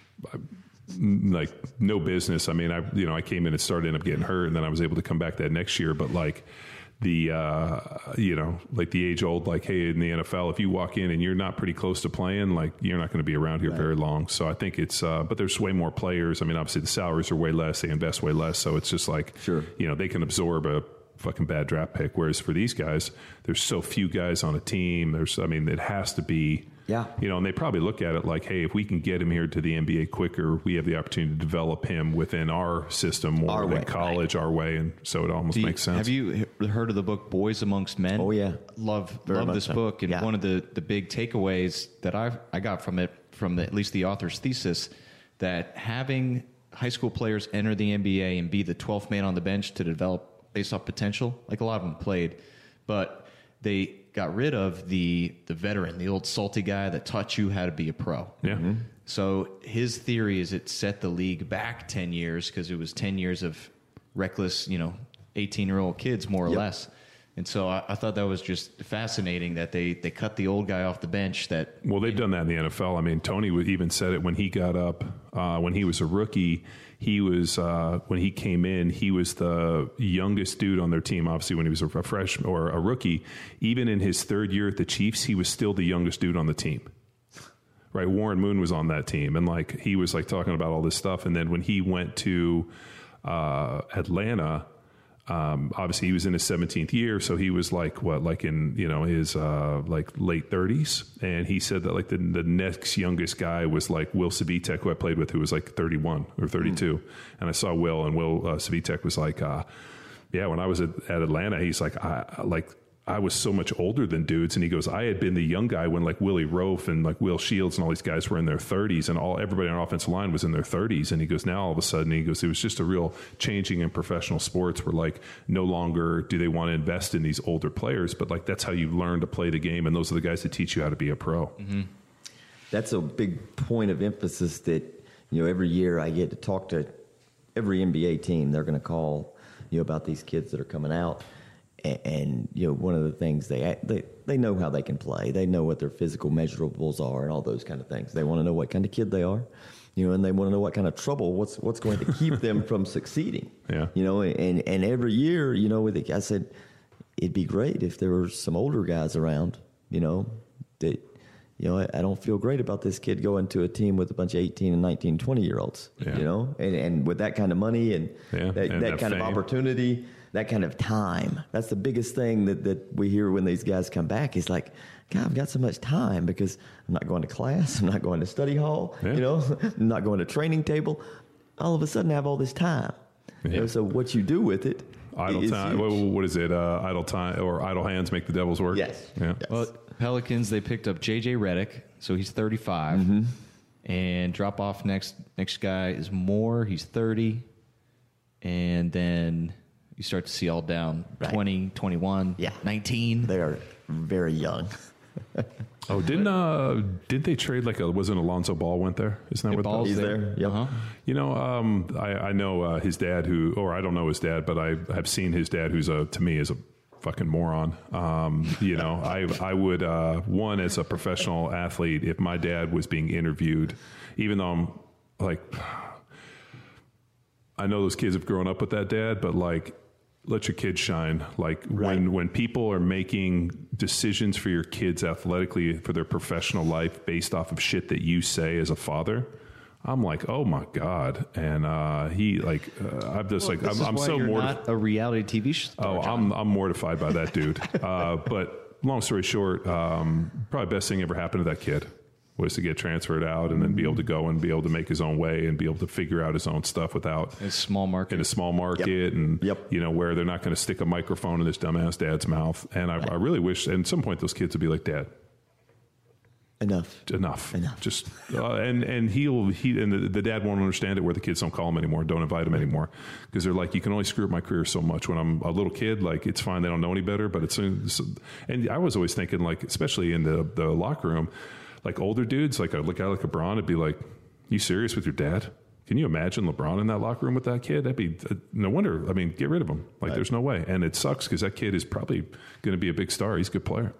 no business. I mean, I came in and ended up getting hurt, and then I was able to come back that next year. But like the like the age old, like, hey, in the NFL, if you walk in and you're not pretty close to playing, like you're not going to be around here very long. So I think it's but there's way more players. I mean, obviously the salaries are way less, they invest way less, so it's just like they can absorb a fucking bad draft pick. Whereas for these guys, there's so few guys on a team. It has to be. Yeah. And they probably look at it like, hey, if we can get him here to the NBA quicker, we have the opportunity to develop him within our system more than college, our way. And so it almost makes sense. Have you heard of the book Boys Amongst Men? Oh, yeah. Love this book. And one of the big takeaways that I got from it, at least the author's thesis, that having high school players enter the NBA and be the 12th man on the bench to develop based off potential, like a lot of them played, but they got rid of the veteran, the old salty guy that taught you how to be a pro. Yeah. Mm-hmm. So his theory is it set the league back 10 years because it was 10 years of reckless, 18-year-old kids, more or less. And so I thought that was just fascinating that they cut the old guy off the bench. Well, they've done that in the NFL. I mean, Tony even said it when he got up, when he was a rookie. He was when he came in, he was the youngest dude on their team. Obviously, when he was a freshman or a rookie, even in his 3rd year at the Chiefs, he was still the youngest dude on the team. Right, Warren Moon was on that team, and like he was like talking about all this stuff. And then when he went to Atlanta. Obviously, he was in his 17th year, so he was like in his like late 30s, and he said that like the next youngest guy was like Will Svitek, who I played with, who was like 31 or 32, and I saw Will, and Will Svitek was like, yeah, when I was at Atlanta, he's like, I was so much older than dudes, and he goes, I had been the young guy when like Willie Rofe and like Will Shields and all these guys were in their 30s, and everybody on our offensive line was in their 30s. And he goes, now all of a sudden, he goes, it was just a real changing in professional sports where like no longer do they want to invest in these older players, but like that's how you learn to play the game, and those are the guys that teach you how to be a pro. Mm-hmm. That's a big point of emphasis that every year I get to talk to every NBA team. They're going to call about these kids that are coming out. And one of the things they know how they can play. They know what their physical measurables are and all those kind of things. They want to know what kind of kid they are, and they want to know what kind of trouble, what's going to keep them from succeeding. Yeah. And every year, I said it'd be great if there were some older guys around, that I don't feel great about this kid going to a team with a bunch of 18 and 19, 20-year-olds, and with that kind of money and that kind of opportunity. That kind of time. That's the biggest thing that we hear when these guys come back. Is like, God, I've got so much time because I'm not going to class. I'm not going to study hall. I'm not going to training table. All of a sudden, I have all this time. So what you do with it? Idle time. What is it? Idle time or idle hands make the devil's work. Yes. Yeah. Yes. Well, Pelicans, they picked up J.J. Redick, so he's 35. Mm-hmm. And drop off next guy is Moore. He's 30. And then you start to see all down 20, 21, 19. They are very young. Oh, did they trade wasn't Alonzo Ball went there? Isn't that what Ball's he's there? Yep. Uh-huh. I know his dad I don't know his dad, but I have seen his dad, who's to me is a fucking moron. I would one, as a professional athlete, if my dad was being interviewed, even though I'm like, I know those kids have grown up with that dad, but like, let your kids shine. Like when people are making decisions for your kids athletically for their professional life based off of shit that you say as a father, I'm like, oh my God. And I'm just I'm so mortified. Not a reality TV show. Oh, I'm mortified by that dude. But long story short, probably best thing ever happened to that kid was to get transferred out and then be able to go and be able to make his own way and be able to figure out his own stuff without in a small market and where they're not going to stick a microphone in this dumbass dad's mouth. And I really wish at some point those kids would be like, Dad, enough. Just and he and the dad won't understand it where the kids don't call him anymore, don't invite him anymore, because they're like, you can only screw up my career so much. When I'm a little kid, like it's fine, they don't know any better, but and I was always thinking, like, especially in the locker room, like older dudes, like a guy like LeBron, it'd be like, you serious with your dad? Can you imagine LeBron in that locker room with that kid? That'd be no wonder. I mean, get rid of him. Like, there's no way. And it sucks because that kid is probably going to be a big star. He's a good player.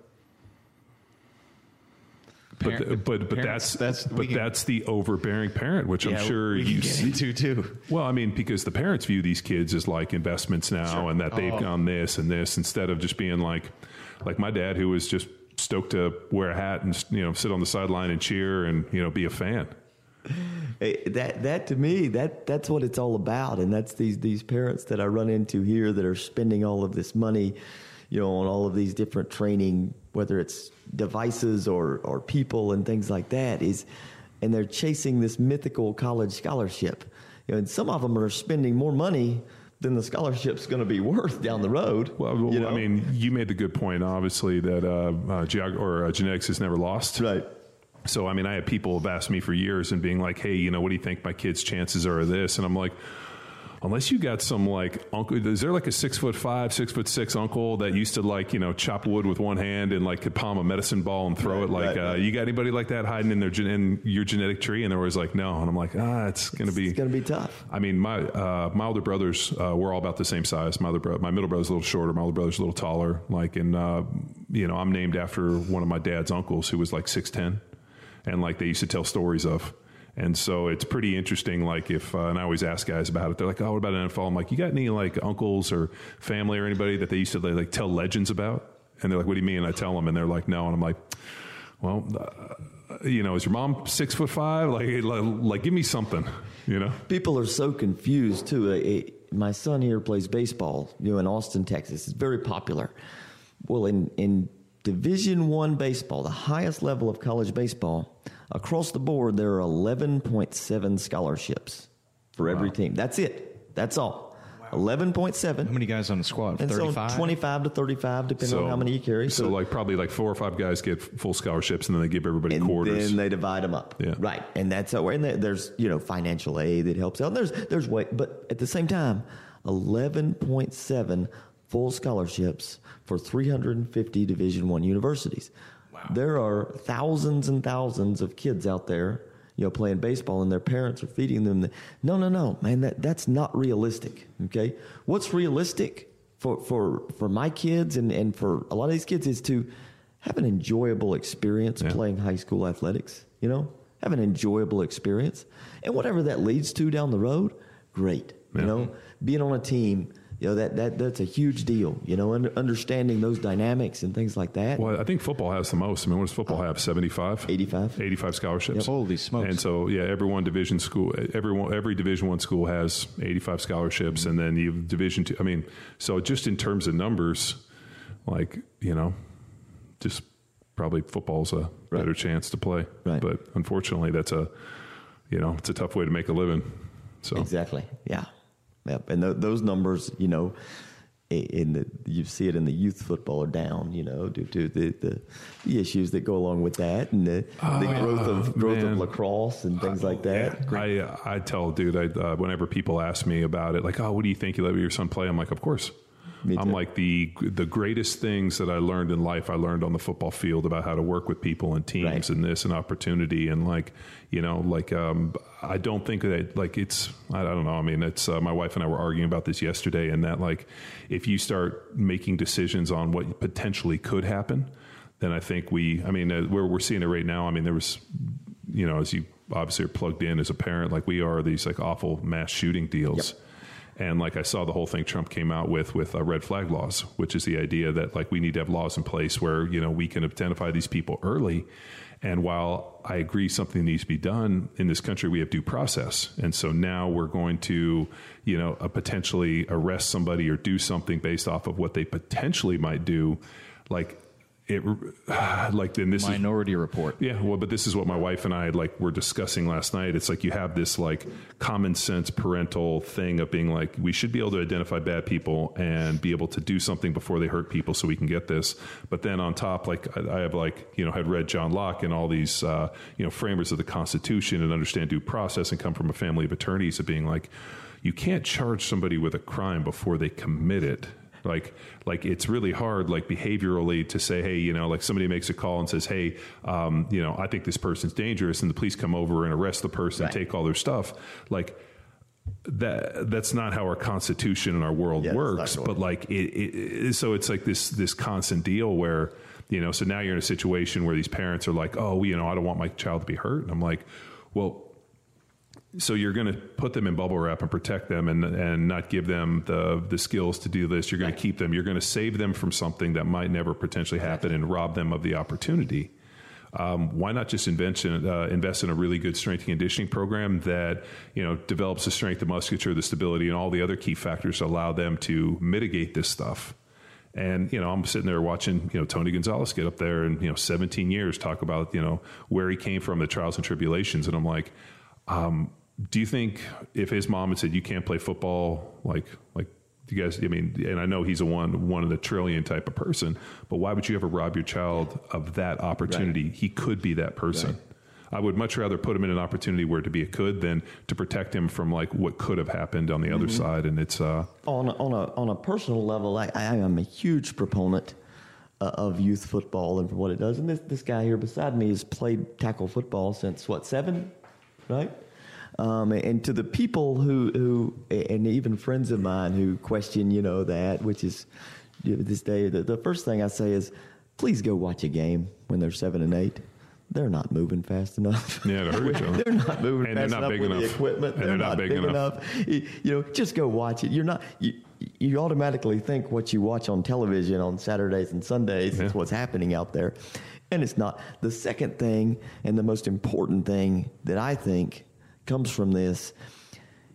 But that's the overbearing parent, which I'm sure you see too. Well, I mean, because the parents view these kids as like investments now, and that they've done this and this, instead of just being like my dad, who was just stoked to wear a hat and sit on the sideline and cheer and be a fan. That to me, that's what it's all about, and that's these parents that I run into here that are spending all of this money, on all of these different training, whether it's devices or people and things like that, and they're chasing this mythical college scholarship, and some of them are spending more money than the scholarship's going to be worth down the road. Well, I mean, you made the good point, obviously, that genetics is never lost. Right. So, I mean, I had people have asked me for years and being like, hey, what do you think my kid's chances are of this? And I'm like, unless you got some uncle, is there like a 6'5", 6'6" uncle that used to chop wood with one hand and could palm a medicine ball and throw it? You got anybody like that hiding in in your genetic tree? And they were always like, no. And I'm like, it's going to be tough. I mean, my older brothers we're all about the same size. My middle brother's a little shorter. My older brother's a little taller. I'm named after one of my dad's uncles who was 6'10", and they used to tell stories of. And so it's pretty interesting, and I always ask guys about it. They're like, oh, what about NFL? I'm like, you got any, uncles or family or anybody that they used to, tell legends about? And they're like, what do you mean? And I tell them, and they're like, no. And I'm like, well, is your mom 6'5"? Give me something, People are so confused, too. my son here plays baseball, in Austin, Texas. It's very popular. Well, in Division I baseball, the highest level of college baseball, across the board, there are 11.7 scholarships for every team. That's it. That's all. 11.7. How many guys on the squad? And 35? so 25 to 35, depending on how many you carry. So like probably like 4 or 5 guys get full scholarships, and then they give everybody quarters. And then they divide them up. Yeah. Right. And that's how, and there's, financial aid that helps out. There's way, but at the same time, 11.7 full scholarships for 350 Division I universities. Wow. There are thousands and thousands of kids out there, playing baseball, and their parents are feeding them. No, man, that's not realistic. Okay, what's realistic for my kids and for a lot of these kids is to have an enjoyable experience playing high school athletics. Have an enjoyable experience, and whatever that leads to down the road, great. Being on a team. That's a huge deal, understanding those dynamics and things like that. Well, I think football has the most. I mean, what does football have? 75? 85 scholarships. Yep. Holy smokes. And so, every Division I school has 85 scholarships, and then you have Division II. I mean, so just in terms of numbers, just probably football's a better chance to play. Right. But unfortunately, that's it's a tough way to make a living. So Exactly, yeah. Yep. And those numbers, you see it in the youth football are down, due to the issues that go along with that, and the growth of lacrosse and things like that. I tell, dude, whenever people ask me about it, like, oh, what do you think? You let your son play? I'm like, of course. I'm like the greatest things that I learned in life, I learned on the football field about how to work with people and teams and this and opportunity. And I don't think that it's, I don't know. I mean, it's my wife and I were arguing about this yesterday, and that if you start making decisions on what potentially could happen, then I think we're seeing it right now. I mean, there was, as you obviously are plugged in as a parent, like we are, these awful mass shooting deals. Yep. And I saw the whole thing Trump came out with red flag laws, which is the idea that we need to have laws in place where, we can identify these people early. And while I agree something needs to be done in this country, we have due process. And so now we're going to, potentially arrest somebody or do something based off of what they potentially might do. Then this Minority Report. Yeah, well, but this is what my wife and I were discussing last night. It's you have this common sense parental thing of being we should be able to identify bad people and be able to do something before they hurt people so we can get this. But then on top, I have had read John Locke and all these framers of the Constitution and understand due process and come from a family of attorneys of being you can't charge somebody with a crime before they commit it. It's really hard, behaviorally, to say, hey, somebody makes a call and says, hey, I think this person's dangerous, and the police come over and arrest the person, take all their stuff. That's not how our Constitution and our world works. But so it's this constant deal where, so now you're in a situation where these parents are oh, I don't want my child to be hurt. And I'm like, well, so you're going to put them in bubble wrap and protect them and not give them the skills to do this. You're going to keep them. You're going to save them from something that might never potentially happen and rob them of the opportunity. Why not just invest in a really good strength and conditioning program that develops the strength, the musculature, the stability, and all the other key factors to allow them to mitigate this stuff. And, I'm sitting there watching, Tony Gonzalez get up there and, 17 years talk about, where he came from, the trials and tribulations. And I'm like, do you think if his mom had said, you can't play football, you guys, and I know he's a one in a trillion type of person, but why would you ever rob your child of that opportunity? Right. He could be that person. Right. I would much rather put him in an opportunity where to be a could than to protect him from what could have happened on the other side. And it's on a personal level, I am a huge proponent of youth football and for what it does. And this guy here beside me has played tackle football since 7, right? And to the people who and even friends of mine who question, that, which is this day, the first thing I say is, please go watch a game when they're 7 and 8. They're not moving fast enough. Yeah, to hurt each other. They're not moving fast enough with the equipment. And they're not big enough. Just go watch it. You automatically think what you watch on television on Saturdays and Sundays is what's happening out there. And it's not. The second thing and the most important thing that I think comes from this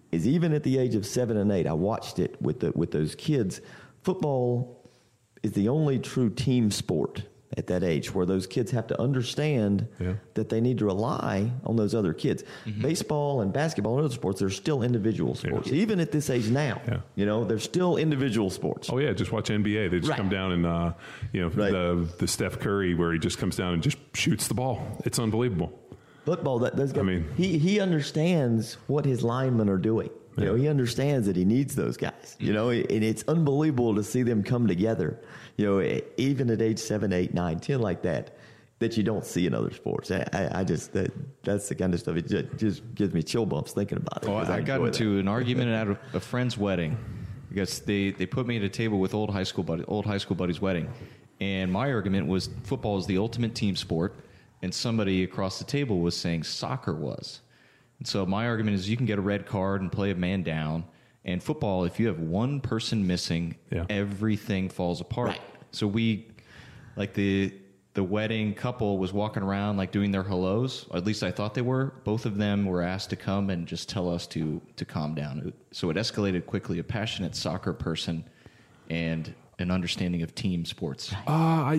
is even at the age of 7 and 8, I watched it with those kids. Football is the only true team sport at that age where those kids have to understand that they need to rely on those other kids. Mm-hmm. Baseball and basketball and other sports, they're still individual sports. Even at this age now, they're still individual sports. Oh, yeah, just watch NBA. They just come down and, the Steph Curry where he just comes down and just shoots the ball. It's unbelievable. Football, he understands what his linemen are doing. He understands that he needs those guys. And it's unbelievable to see them come together. Even at age 7, 8, 9, 10 like that you don't see in other sports. I just that's the kind of stuff. It just gives me chill bumps thinking about it. Well, I got into an argument at a friend's wedding because they put me at a table with old high school buddy's wedding, and my argument was football is the ultimate team sport. And somebody across the table was saying soccer was. And so my argument is you can get a red card and play a man down. And football, if you have one person missing, everything falls apart. Right. So the wedding couple was walking around doing their hellos. Or at least I thought they were. Both of them were asked to come and just tell us to calm down. So it escalated quickly. A passionate soccer person and an understanding of team sports. I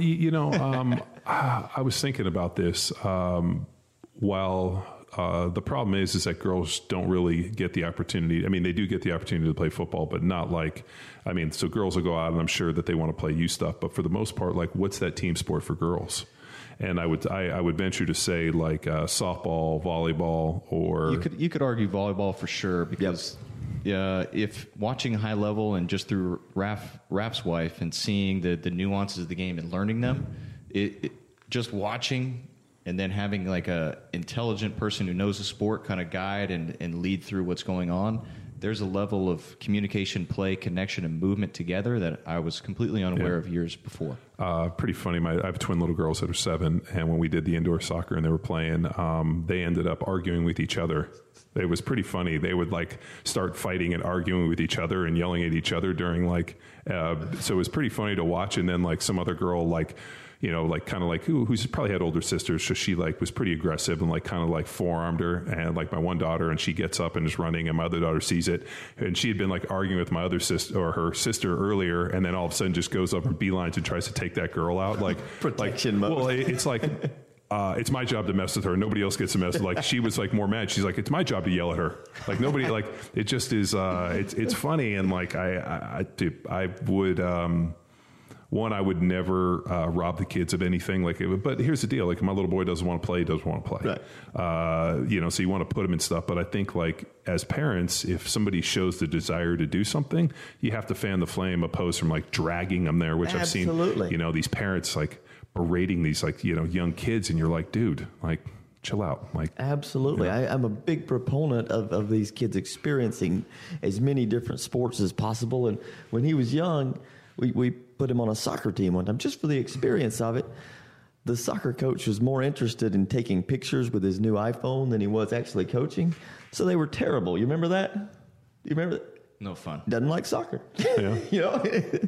was thinking about this. While the problem is that girls don't really get the opportunity. I mean, they do get the opportunity to play football, but not so girls will go out and I'm sure that they want to play youth stuff. But for the most part, what's that team sport for girls? And I would venture to say softball, volleyball, or you could argue volleyball for sure because. If watching high level and just through Rap's wife and seeing the nuances of the game and learning them, just watching and then having a intelligent person who knows the sport kind of guide and lead through what's going on, there's a level of communication, play, connection, and movement together that I was completely unaware of years before. Pretty funny. I have twin little girls that are 7, and when we did the indoor soccer and they were playing, they ended up arguing with each other. It was pretty funny. They would start fighting and arguing with each other and yelling at each other during so it was pretty funny to watch. And then some other girl who's probably had older sisters, so she was pretty aggressive and forearmed her, and my one daughter, and she gets up and is running, and my other daughter sees it, and she had been arguing with my other sister or her sister earlier, and then all of a sudden just goes up and beelines and tries to take that girl out protection mode. Well, it's it's my job to mess with her. Nobody else gets to mess with her. She was more mad. She's it's my job to yell at her. Nobody, it just is, it's funny. And I would, I would never rob the kids of anything. But here's the deal. My little boy doesn't want to play, he doesn't want to play. Right. So you want to put him in stuff. But I think as parents, if somebody shows the desire to do something, you have to fan the flame opposed from dragging them there, which Absolutely. I've seen, these parents berating these young kids, and you're dude, chill out. Absolutely. I'm a big proponent of these kids experiencing as many different sports as possible. And when he was young, we put him on a soccer team one time just for the experience of it. The soccer coach was more interested in taking pictures with his new iPhone than he was actually coaching. So they were terrible. You remember that? You remember that? No fun. Doesn't like soccer. Yeah.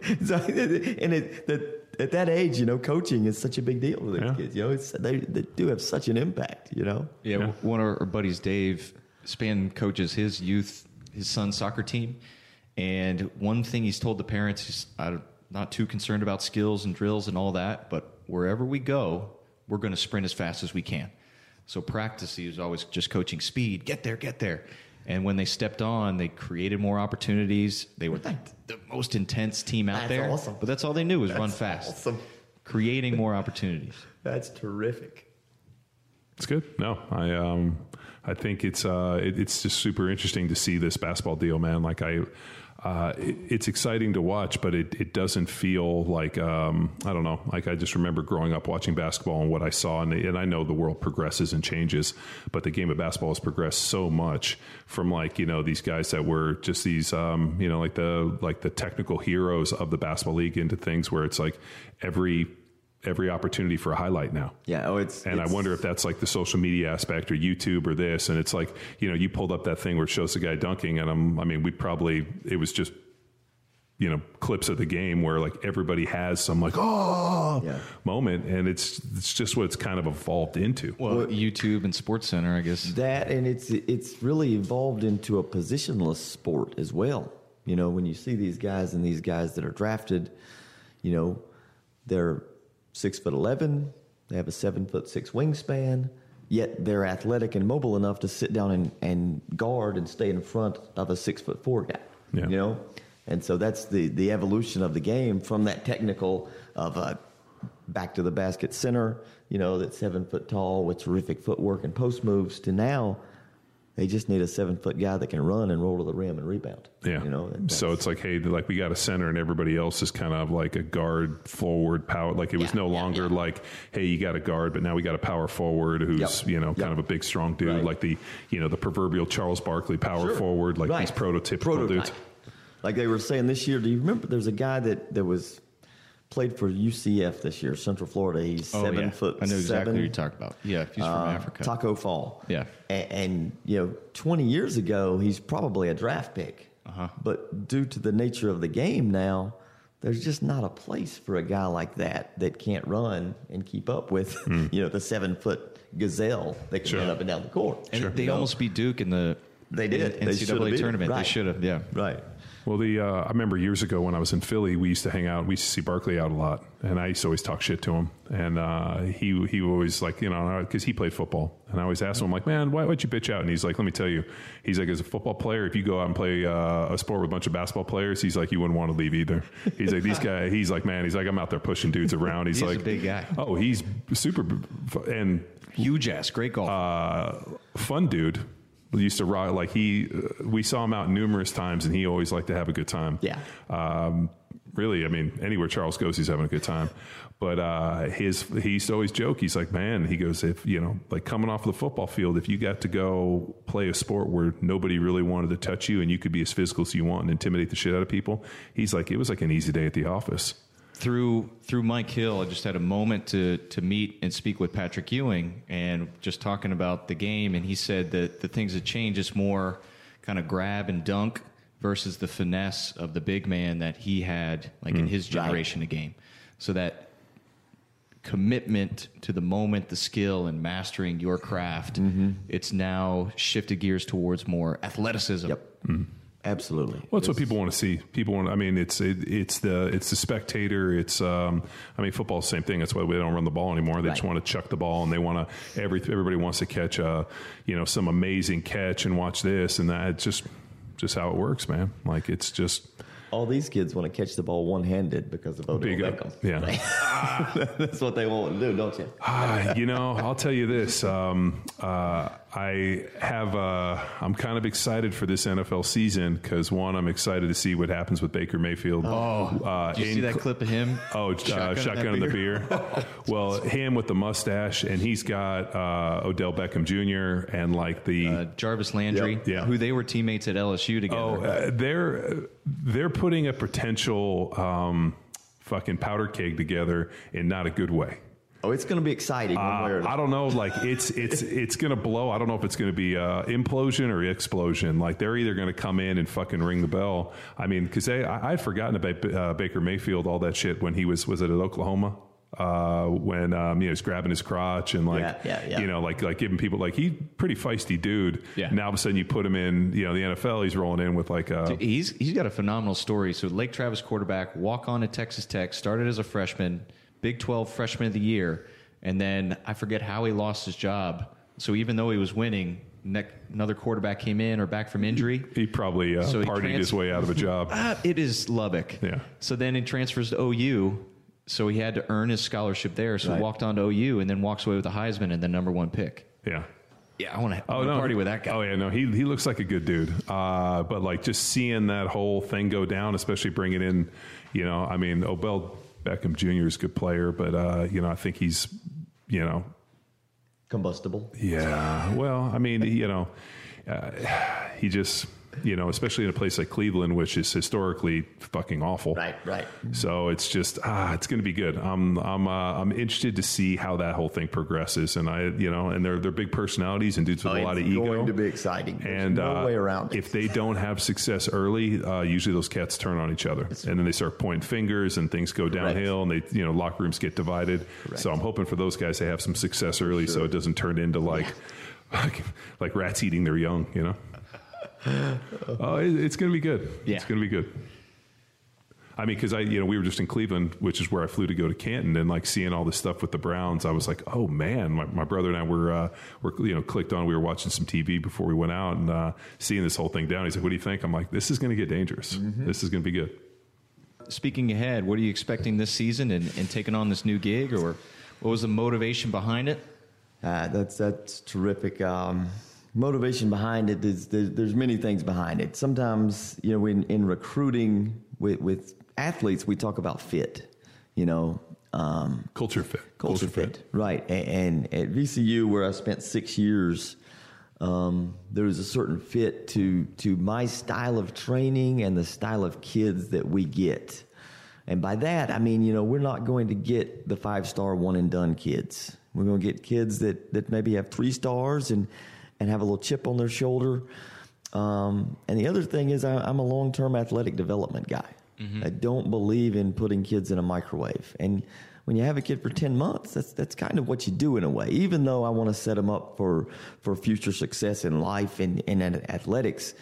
At that age, coaching is such a big deal for these kids. They do have such an impact. Yeah. One of our buddies, Dave Span, coaches his son's soccer team, and one thing he's told the parents is, I'm not too concerned about skills and drills and all that, but wherever we go, we're going to sprint as fast as we can. So practice, he was always just coaching speed, get there. And when they stepped on, they created more opportunities. They were the most intense team out there. Awesome. But that's all they knew was run fast. Awesome. Creating more opportunities. That's terrific. It's good. No, I think it's just super interesting to see this basketball deal, man. It's exciting to watch, but it doesn't feel I don't know. I just remember growing up watching basketball and what I saw, and I know the world progresses and changes, but the game of basketball has progressed so much from these guys that were just these the technical heroes of the basketball league into things where it's every opportunity for a highlight now. Yeah. I wonder if that's the social media aspect or YouTube or this. And it's you pulled up that thing where it shows the guy dunking, and it was just, clips of the game where like everybody has some like moment, and it's just what it's kind of evolved into. Well, YouTube and Sports Center, I guess. That, and it's really evolved into a positionless sport as well. When you see these guys and these guys that are drafted, they're 6'11", they have a 7'6" wingspan, yet they're athletic and mobile enough to sit down and guard and stay in front of a 6'4" guy. Yeah. And so that's the evolution of the game from that technical of a back to the basket center, that's 7 foot tall with terrific footwork and post moves, to now they just need a 7 foot guy that can run and roll to the rim and rebound. Yeah. So it's like, hey, like we got a center and everybody else is kind of like a guard forward power. Like it was no longer like, hey, you got a guard, but now we got a power forward who's, kind of a big, strong dude. Right. Like the Proverbial Charles Barkley power forward, like these prototypical dudes. Like they were saying this year, do you remember there's a guy that was played for UCF this year, Central Florida. He's 7 foot. I know exactly what you're talking about. Yeah, he's from Africa. Taco Fall. Yeah. And 20 years ago, he's probably a draft pick. But due to the nature of the game now, there's just not a place for a guy like that can't run and keep up with, the 7 foot gazelle that can run up and down the court. And they almost beat Duke in the NCAA tournament. They should have, yeah. Right. Well, I remember years ago when I was in Philly, we used to hang out. We used to see Barkley out a lot, and I used to always talk shit to him. And he always like, because he played football, and I always asked him, I'm like, man, why'd you bitch out? And he's like, let me tell you. He's like, as a football player, if you go out and play a sport with a bunch of basketball players, he's like, you wouldn't want to leave either. He's like, he's like, man, he's like, I'm out there pushing dudes around. He's like, a big guy. Oh, he's super and huge ass, great golf, fun dude. Used to rock like we saw him out numerous times, and he always liked to have a good time. Yeah. Really, I mean, anywhere Charles goes, he's having a good time. But he used to always joke. He's like, man, he goes, if like coming off the football field, if you got to go play a sport where nobody really wanted to touch you, and you could be as physical as you want and intimidate the shit out of people, he's like, it was like an easy day at the office. Through Mike Hill, I just had a moment to meet and speak with Patrick Ewing, and just talking about the game, and he said that the things that change is more kind of grab and dunk versus the finesse of the big man that he had like in his generation of game. So that commitment to the moment, the skill, and mastering your craft, it's now shifted gears towards more athleticism. Yep. Absolutely. Well, that's what people want to see. People want. I mean, it's the spectator. It's football's the same thing. That's why they don't run the ball anymore. They just want to chuck the ball, and they want to. Everybody wants to catch some amazing catch and watch this and that. It's just how it works, man. Like it's just. All these kids want to catch the ball one-handed because of Odell Beckham. Yeah. That's what they want to do, don't you? I'll tell you this. I'm kind of excited for this NFL season because, one, I'm excited to see what happens with Baker Mayfield. Did you see that clip of him? Shotgun the beer. Well, him with the mustache, and he's got Odell Beckham Jr. and like the Jarvis Landry, who they were teammates at LSU together. They're putting a potential fucking powder keg together in not a good way. Oh, it's going to be exciting. I don't know. Like it's going to blow. I don't know if it's going to be implosion or explosion. Like they're either going to come in and fucking ring the bell. I mean, because I'd forgotten about Baker Mayfield, all that shit when he was it at Oklahoma. When he's grabbing his crotch and like like giving people like he's pretty feisty dude. Yeah. Now all of a sudden you put him in the NFL, he's rolling in with like he's got a phenomenal story. So Lake Travis quarterback, walk on at Texas Tech, started as a freshman, Big 12 freshman of the year, and then I forget how he lost his job. So even though he was winning, another quarterback came in or back from injury. He probably partied his way out of a job. It is Lubbock. Yeah. So then he transfers to OU. So he had to earn his scholarship there. So he walked on to OU and then walks away with the Heisman and the #1 pick. Yeah. Yeah, I want to party with that guy. Oh, yeah, no, he looks like a good dude. But, like, just seeing that whole thing go down, especially bringing in, Odell Beckham Jr. is a good player, but, I think he's, combustible. Yeah. Well, I mean, he just... especially in a place like Cleveland, which is historically fucking awful. Right. So it's just, it's going to be good. I'm interested to see how that whole thing progresses. And and they're big personalities and dudes with a lot of ego. It's going to be exciting. There's no way around it. If they don't have success early, usually those cats turn on each other, and then they start pointing fingers and things go downhill, and they, locker rooms get divided. Correct. So I'm hoping for those guys to have some success early, so it doesn't turn into like rats eating their young, It's going to be good. Yeah. It's going to be good. I mean, because we were just in Cleveland, which is where I flew to go to Canton, and like seeing all this stuff with the Browns, I was like, oh man, my brother and I were clicked on. We were watching some TV before we went out and seeing this whole thing down. He's like, what do you think? I'm like, this is going to get dangerous. Mm-hmm. This is going to be good. Speaking ahead, what are you expecting this season and taking on this new gig, or what was the motivation behind it? That's terrific. Motivation behind it is there's many things behind it. Sometimes, in recruiting with athletes, we talk about fit, Culture fit. Culture fit. Right. And at VCU, where I spent 6 years, there was a certain fit to my style of training and the style of kids that we get. And by that, I mean, we're not going to get the 5-star one-and-done kids. We're going to get kids that maybe have 3 stars and have a little chip on their shoulder. And the other thing is I'm a long-term athletic development guy. Mm-hmm. I don't believe in putting kids in a microwave. And when you have a kid for 10 months, that's kind of what you do in a way, even though I want to set them up for future success in life and in athletics.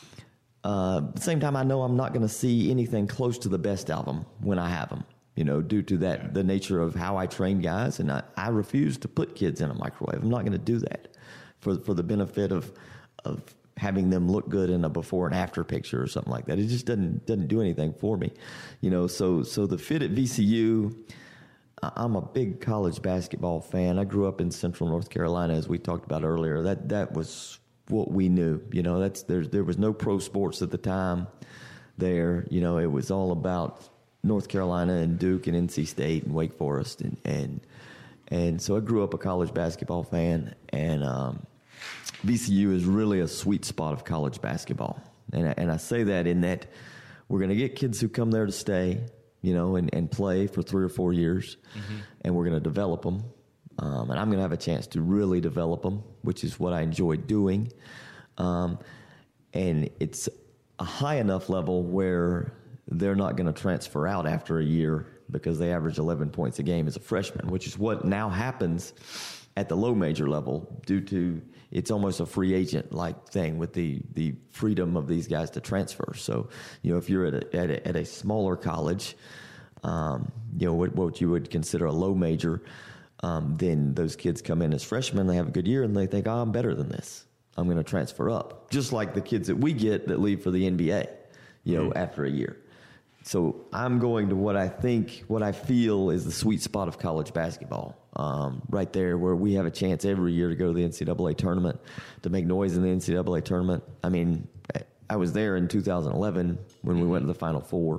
At the same time, I know I'm not going to see anything close to the best of them when I have them, due to the nature of how I train guys. And I refuse to put kids in a microwave. I'm not going to do that for the benefit of having them look good in a before and after picture or something like that. It just doesn't do anything for me, So the fit at VCU, I'm a big college basketball fan. I grew up in Central North Carolina, as we talked about earlier. That was what we knew. There was no pro sports at the time there. It was all about North Carolina and Duke and NC State and Wake Forest, and so I grew up a college basketball fan, and VCU is really a sweet spot of college basketball. And I say that in that we're going to get kids who come there to stay, and play for 3 or 4 years, mm-hmm. and we're going to develop them. And I'm going to have a chance to really develop them, which is what I enjoy doing. And it's a high enough level where they're not going to transfer out after a year because they average 11 points a game as a freshman, which is what now happens at the low major level due to it's almost a free agent-like thing with the freedom of these guys to transfer. So, if you're at a smaller college, what you would consider a low major, then those kids come in as freshmen, they have a good year, and they think, I'm better than this. I'm going to transfer up. Just like the kids that we get that leave for the NBA, after a year. So I'm going to what I feel is the sweet spot of college basketball, right there where we have a chance every year to go to the NCAA tournament, to make noise in the NCAA tournament. I mean, I was there in 2011 when we went to the Final Four,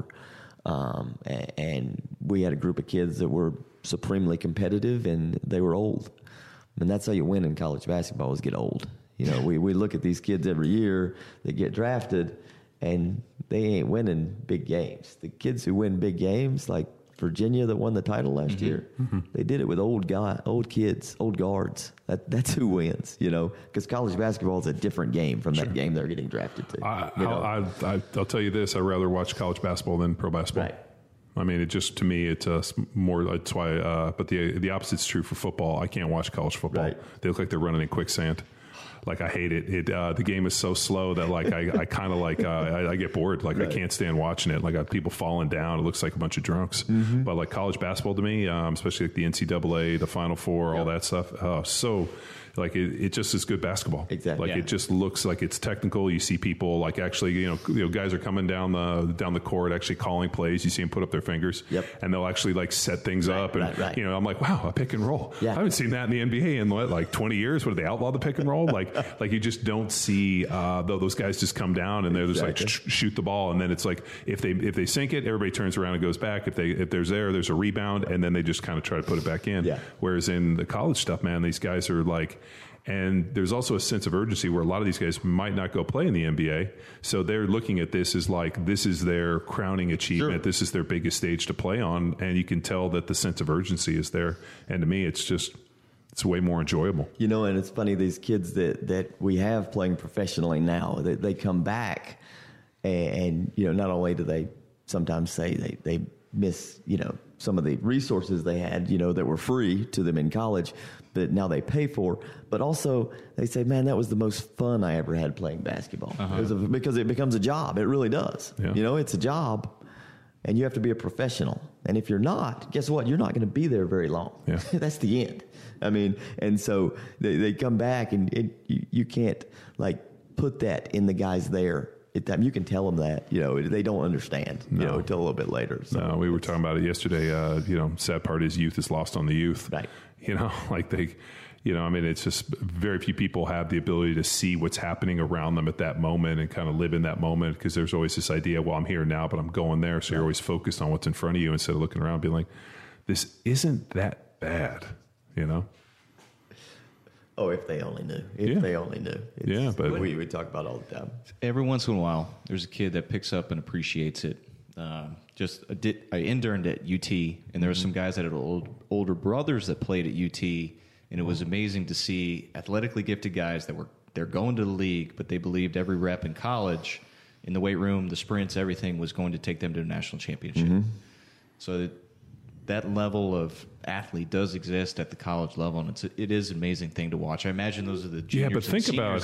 and we had a group of kids that were supremely competitive, and they were old. And that's how you win in college basketball, is get old. We look at these kids every year that get drafted, and they ain't winning big games. The kids who win big games, like Virginia that won the title last year, they did it with old kids, old guards. That's who wins, because college basketball is a different game from that game they're getting drafted to. I'll tell you this, I'd rather watch college basketball than pro basketball. Right. I mean, to me, it's more, that's why, but the opposite's true for football. I can't watch college football. Right. They look like they're running in quicksand. Like, I hate it. The game is so slow that I kind of I get bored. Like, right. I can't stand watching it. Like, I have people falling down. It looks like a bunch of drunks. Mm-hmm. But like college basketball to me, especially like the NCAA, the Final Four, all that stuff. So like it just is good basketball. Exactly. Like it just looks like it's technical. You see people like actually, guys are coming down the court, actually calling plays. You see them put up their fingers. Yep. And they'll actually like set things up. And right. I'm like, wow, a pick and roll. Yeah. I haven't seen that in the NBA in like 20 years. What, did they outlaw the pick and roll? Like you just don't see those guys just come down and they're just like shoot the ball, and then it's like if they sink it, everybody turns around and goes back. If there's a rebound, and then they just kind of try to put it back in. Yeah. Whereas in the college stuff, man, these guys are like And there's also a sense of urgency where a lot of these guys might not go play in the NBA. So they're looking at this as like, this is their crowning achievement. Sure. This is their biggest stage to play on. And you can tell that the sense of urgency is there. And to me, it's way more enjoyable. You know, and it's funny, these kids that we have playing professionally now, they come back and, you know, not only do they sometimes say they miss, you know, some of the resources they had, you know, that were free to them in college, that now they pay for. But also they say, man, that was the most fun I ever had playing basketball. Because it becomes a job. It really does. Yeah. You know, it's a job, and you have to be a professional. And if you're not, guess what? You're not going to be there very long. Yeah. That's the end. I mean, and so they come back, and you can't, like, put that in the guys there. You can tell them that, you know, they don't understand, you know, until a little bit later. So no, we were talking about it yesterday. You know, sad part is youth is lost on the youth. Right. You know, like you know, I mean, it's just very few people have the ability to see what's happening around them at that moment and kind of live in that moment, because there's always this idea, well, I'm here now, but I'm going there. So you're always focused on what's in front of you instead of looking around being like, this isn't that bad, you know? Oh, if they only knew. They only knew. Yeah, but we talk about it all the time. Every once in a while, there's a kid that picks up and appreciates it. I interned at UT, and there were some guys that had older brothers that played at UT, and it was amazing to see athletically gifted guys they're going to the league, but they believed every rep in college, in the weight room, the sprints, everything was going to take them to a national championship. So that level of athlete does exist at the college level, and it is an amazing thing to watch. I imagine those are the juniors. Yeah, but think about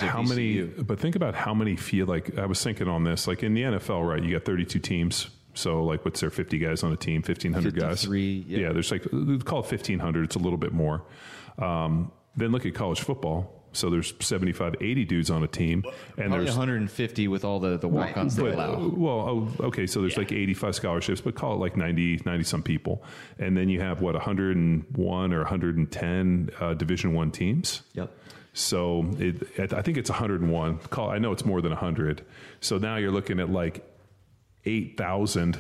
how many feel like, I was thinking on this, like in the NFL, right? You got 32 teams. So like, what's there, 50 guys on a team, 1,500 guys? Yeah, there's like, call it 1,500. It's a little bit more. Then look at college football. So there's 75, 80 dudes on a team. And probably there's 150 with all the walk-ons they allow. Well, okay, so there's like 85 scholarships, but call it like 90 some people. And then you have, 101 or 110 Division I teams? Yep. So I think it's 101. I know it's more than 100. So now you're looking at like 8,000,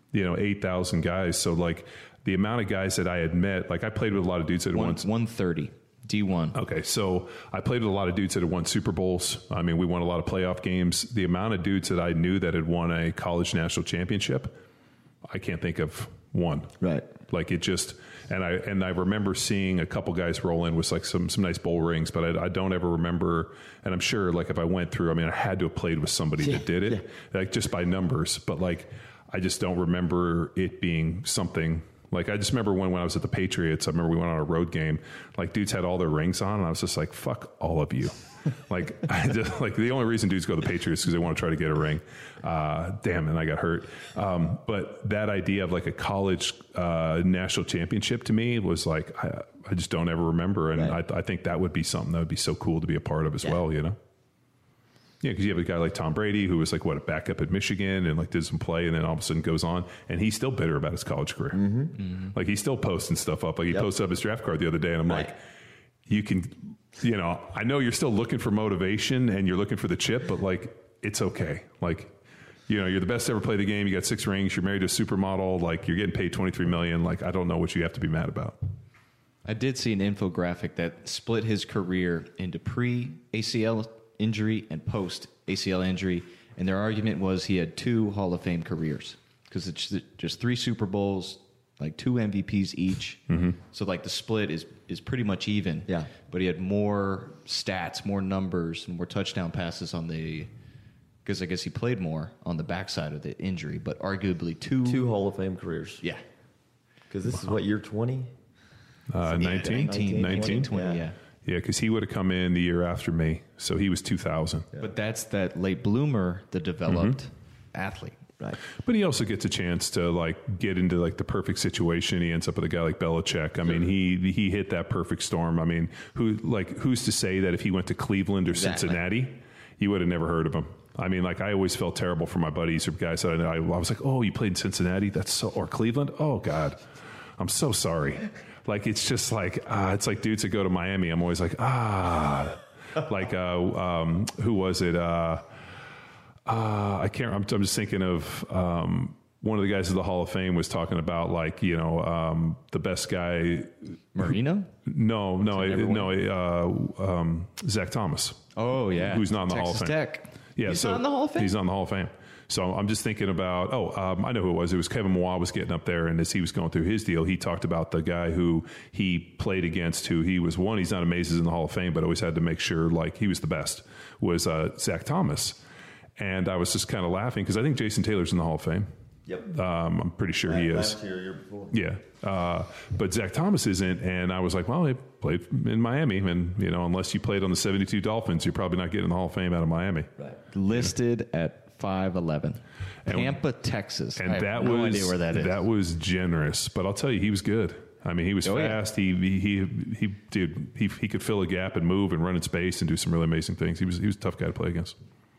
8,000 guys. So like the amount of guys that I had met, like I played with a lot of dudes that had won 130 D1. Okay, so I played with a lot of dudes that had won Super Bowls. I mean, we won a lot of playoff games. The amount of dudes that I knew that had won a college national championship, I can't think of one. Right. Like it just, and I remember seeing a couple guys roll in with like some nice bowl rings, but I don't ever remember. And I'm sure like if I went through, I mean, I had to have played with somebody that did it, like just by numbers. But like, I just don't remember it being something. Like, I just remember when I was at the Patriots, I remember we went on a road game, like dudes had all their rings on, and I was just like, fuck all of you. Like, the only reason dudes go to the Patriots is because they want to try to get a ring. Damn, and I got hurt. But that idea of like a college national championship to me was like, I just don't ever remember. And right. I think that would be something that would be so cool to be a part of as well, you know? Yeah, because you have a guy like Tom Brady who was like, a backup at Michigan and like did some play and then all of a sudden goes on and he's still bitter about his college career. Mm-hmm. Mm-hmm. Like he's still posting stuff up. Like he posted up his draft card the other day and I'm like, you can, I know you're still looking for motivation and you're looking for the chip, but like, it's okay. Like, you're the best to ever play the game. You got 6 rings. You're married to a supermodel. Like you're getting paid $23 million. Like, I don't know what you have to be mad about. I did see an infographic that split his career into pre-ACL injury and post ACL injury, and their argument was he had 2 Hall of Fame careers because it's just 3 Super Bowls, like 2 MVPs each. Mm-hmm. So like the split is pretty much even. Yeah. But he had more stats, more numbers, more touchdown passes on because I guess he played more on the backside of the injury, but arguably 2 Hall of Fame careers. Yeah. Because this is what, year 20? 19, 20, yeah. Yeah, because he would have come in the year after me, so he was 2000. Yeah. But that's that late bloomer, the developed athlete, right? But he also gets a chance to like get into like the perfect situation. He ends up with a guy like Belichick. I mean, he hit that perfect storm. I mean, who's to say that if he went to Cleveland or Cincinnati, you would have never heard of him? I mean, like I always felt terrible for my buddies or guys that I was like, oh, you played in Cincinnati? Or Cleveland? Oh God, I'm so sorry. Like, it's just like, it's like dudes that go to Miami. I'm always like, like, who was it? I can't, I'm just thinking of, one of the guys of the Hall of Fame was talking about like, you know, the best guy. Marino? Zach Thomas. Oh, yeah. Who's not in the Hall of Texas Fame. Tech. Yeah, He's not in the Hall of Fame? He's not in the Hall of Fame. So I'm just thinking about, I know who it was. It was Kevin Moir was getting up there, and as he was going through his deal, he talked about the guy who he played against, who he was one. He's not amazing in the Hall of Fame, but always had to make sure like he was the best, was Zach Thomas. And I was just kind of laughing because I think Jason Taylor's in the Hall of Fame. Yep. I'm pretty sure he is. Last year before. Yeah. But Zach Thomas isn't. And I was like, well, he played in Miami. And, you know, unless you played on the 72 Dolphins, you're probably not getting in the Hall of Fame out of Miami. Right. Listed at 5'11". Tampa, Texas. And I have no idea where that is. That was generous. But I'll tell you, he was good. I mean, he was fast. Yeah. He could fill a gap and move and run in space and do some really amazing things. He was a tough guy to play against.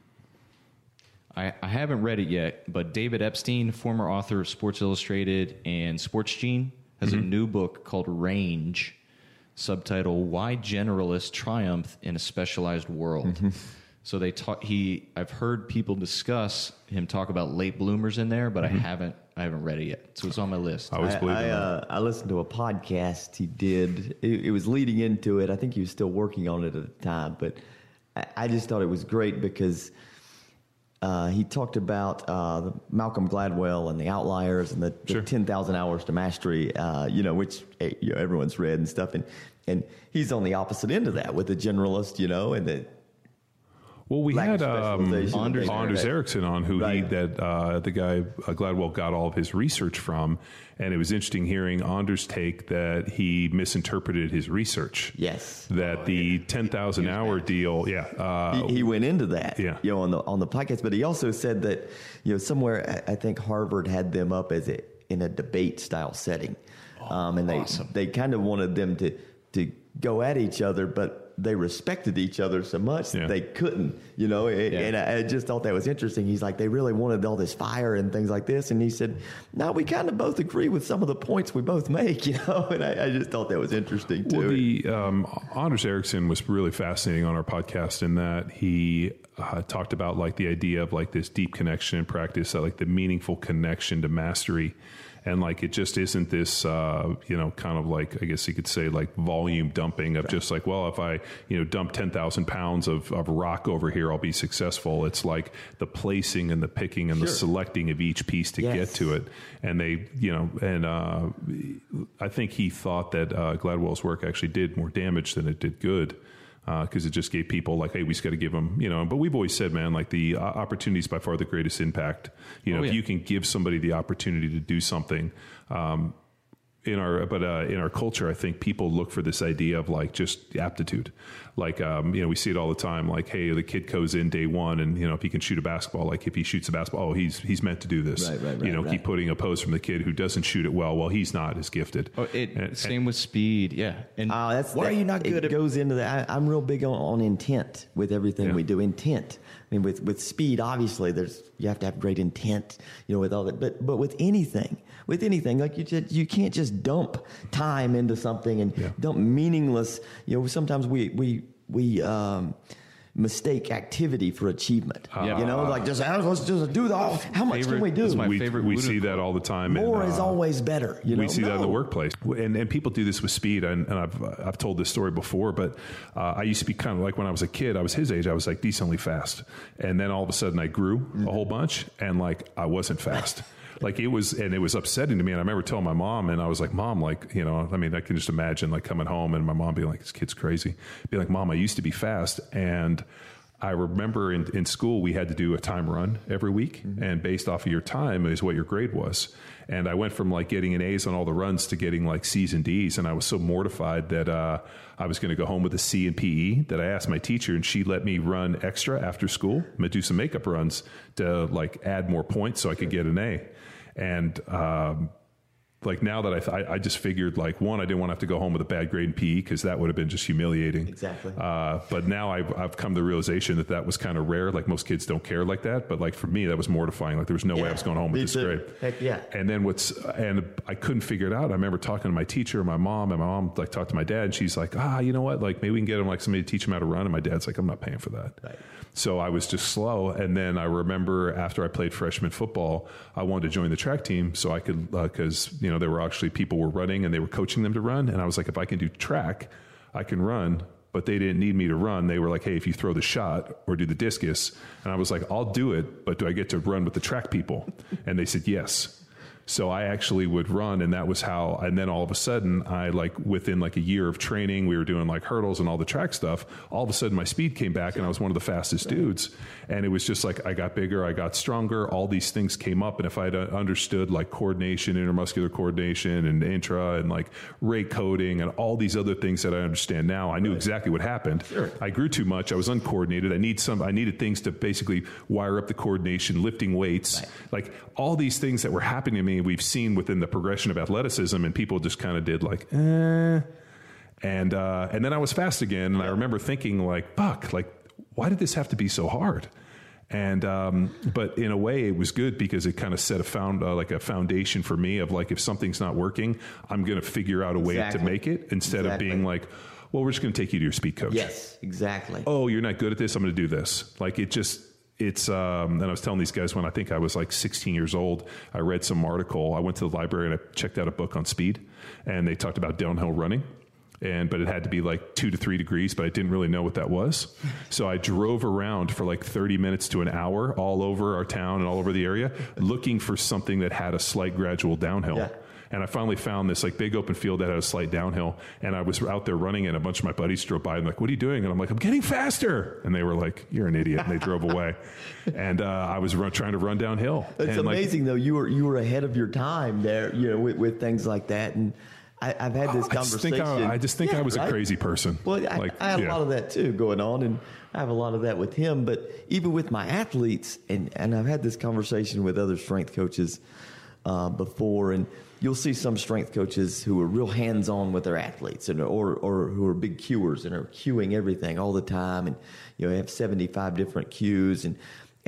I haven't read it yet, but David Epstein, former author of Sports Illustrated and Sports Gene, has a new book called Range, subtitle "Why Generalists Triumph in a Specialized World." So I've heard people discuss him talk about late bloomers in there, but I haven't read it yet. So it's on my list. I always believe that. I listened to a podcast he did. It was leading into it. I think he was still working on it at the time, but I just thought it was great because he talked about Malcolm Gladwell and the Outliers and the 10,000 Hours to Mastery, which everyone's read and stuff. And he's on the opposite end of that with the generalist, and the. Well, we had Anders Ericsson on, who right. the guy Gladwell got all of his research from, and it was interesting hearing Anders' take that he misinterpreted his research. Yes, that the 10,000 hour deal. Yeah, he went into that. Yeah. On the podcast, but he also said that somewhere I think Harvard had them up as in a debate style setting, and they kind of wanted them to go at each other, but they respected each other so much that they couldn't, and I just thought that was interesting. He's like, they really wanted all this fire and things like this. And he said, no, we kind of both agree with some of the points we both make, and I just thought that was interesting too. Well, Anders Ericsson was really fascinating on our podcast in that he talked about like the idea of like this deep connection in practice, like the meaningful connection to mastery. And like, it just isn't this, kind of like, I guess you could say like volume dumping of just like, well, if I, dump 10,000 pounds of rock over here, I'll be successful. It's like the placing and the picking and the selecting of each piece to get to it. And they, I think he thought that Gladwell's work actually did more damage than it did good. Because it just gave people like, hey, we just got to give them, but we've always said, man, like the opportunity is by far the greatest impact. If you can give somebody the opportunity to do something, in our culture, I think people look for this idea of like just aptitude. Like, we see it all the time. Like, hey, the kid goes in day one and, if he can shoot a basketball, like if he shoots a basketball, oh, he's meant to do this. Right. Keep putting a pose from the kid who doesn't shoot it well. Well, he's not as gifted. Same with speed. Yeah. And why are you not good? It goes into that. I'm real big on intent with everything we do. Intent. I mean, with speed, obviously you have to have great intent, with all that, but with anything, like you can't just dump time into something and dump meaningless. Sometimes we mistake activity for achievement. Like let's just do how much can we do? It's my favorite. We see that all the time. More is always better. We see that in the workplace, and people do this with speed. And I've told this story before, but I used to be kind of like when I was a kid. I was his age. I was like decently fast, and then all of a sudden I grew a whole bunch, and like I wasn't fast. Like it was upsetting to me. And I remember telling my mom, and I was like, Mom, like, I can just imagine like coming home and my mom being like, this kid's crazy. Be like, Mom, I used to be fast. And I remember in school, we had to do a time run every week. And based off of your time is what your grade was. And I went from like getting an A's on all the runs to getting like C's and D's. And I was so mortified that I was going to go home with a C in PE that I asked my teacher, and she let me run extra after school. I'm do some makeup runs to like add more points so I could get an A. And like now that I just figured like, one, I didn't want to have to go home with a bad grade in PE because that would have been just humiliating. Exactly. But now I've come to the realization that was kind of rare. Like most kids don't care like that. But like for me, that was mortifying. Like there was no way I was going home with this grade. Heck yeah. And then and I couldn't figure it out. I remember talking to my teacher and my mom like talked to my dad, and she's like, you know what? Like maybe we can get him like somebody to teach him how to run. And my dad's like, I'm not paying for that. Right. So I was just slow. And then I remember after I played freshman football, I wanted to join the track team so I could, because, there were actually people were running and they were coaching them to run. And I was like, if I can do track, I can run. But they didn't need me to run. They were like, hey, if you throw the shot or do the discus. And I was like, I'll do it, but do I get to run with the track people? And they said, yes. So I actually would run, and that was how, and then all of a sudden, within a year of training, we were doing hurdles and all the track stuff. All of a sudden, my speed came back, and I was one of the fastest dudes. And it was just I got bigger, I got stronger, all these things came up. And if I'd understood coordination, intermuscular coordination, and intra, and rate coding, and all these other things that I understand now, I knew exactly what happened. Sure. I grew too much, I was uncoordinated, I needed things to basically wire up the coordination, lifting weights, all these things that were happening to me. We've seen within the progression of athleticism, and people just kind of did and then I was fast again, and I remember thinking fuck, why did this have to be so hard? And but in a way, it was good because it kind of set a foundation for me of if something's not working, I'm going to figure out a way to make it instead of being well, we're just going to take you to your speed coach. Yes, exactly. Oh, you're not good at this, I'm going to do this. It's and I was telling these guys when I think I was 16 years old, I read some article. I went to the library and I checked out a book on speed, and they talked about downhill running. But it had to be 2 to 3 degrees, but I didn't really know what that was. So I drove around for 30 minutes to an hour all over our town and all over the area looking for something that had a slight gradual downhill. Yeah. And I finally found this big open field that had a slight downhill. And I was out there running, and a bunch of my buddies drove by and what are you doing? And I'm I'm getting faster. And they were you're an idiot. And they drove away. And I was trying to run downhill. It's amazing though. You were ahead of your time there, with things like that. And I've had this conversation. I just think I was a crazy person. Well, I had a lot of that too going on, and I have a lot of that with him. But even with my athletes, and I've had this conversation with other strength coaches before, and you'll see some strength coaches who are real hands-on with their athletes, or who are big cuers and are cueing everything all the time, and have 75 different cues and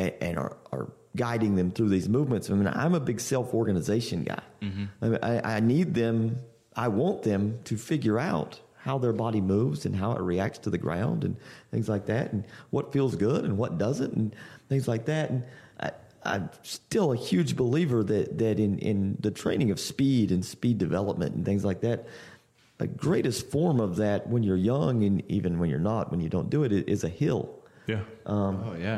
are guiding them through these movements. I mean, I'm a big self-organization guy. Mm-hmm. I mean, I need them. I want them to figure out how their body moves and how it reacts to the ground and things like that, and what feels good and what doesn't, and things like that. And I'm still a huge believer that in the training of speed and speed development and things like that, the greatest form of that when you're young and even when you're not, when you don't do it, is a hill. Yeah. Yeah.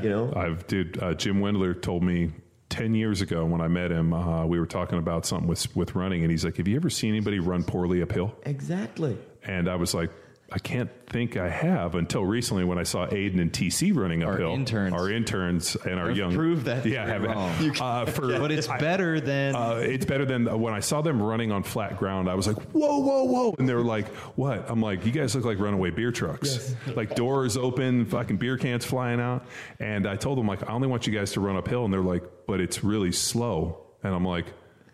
Jim Wendler told me 10 years ago when I met him, we were talking about something with running, and he's like, have you ever seen anybody run poorly uphill? Exactly. And I was like, I can't think I have until recently when I saw Aiden and TC running uphill. Our interns and our young. Prove that. Yeah, wrong. But it's better than. It's better than when I saw them running on flat ground. I was like, whoa, whoa, whoa. And they were like, what? I'm like, you guys look like runaway beer trucks. Yes. Doors open, fucking beer cans flying out. And I told them, I only want you guys to run uphill. And they're like, but it's really slow. And I'm like,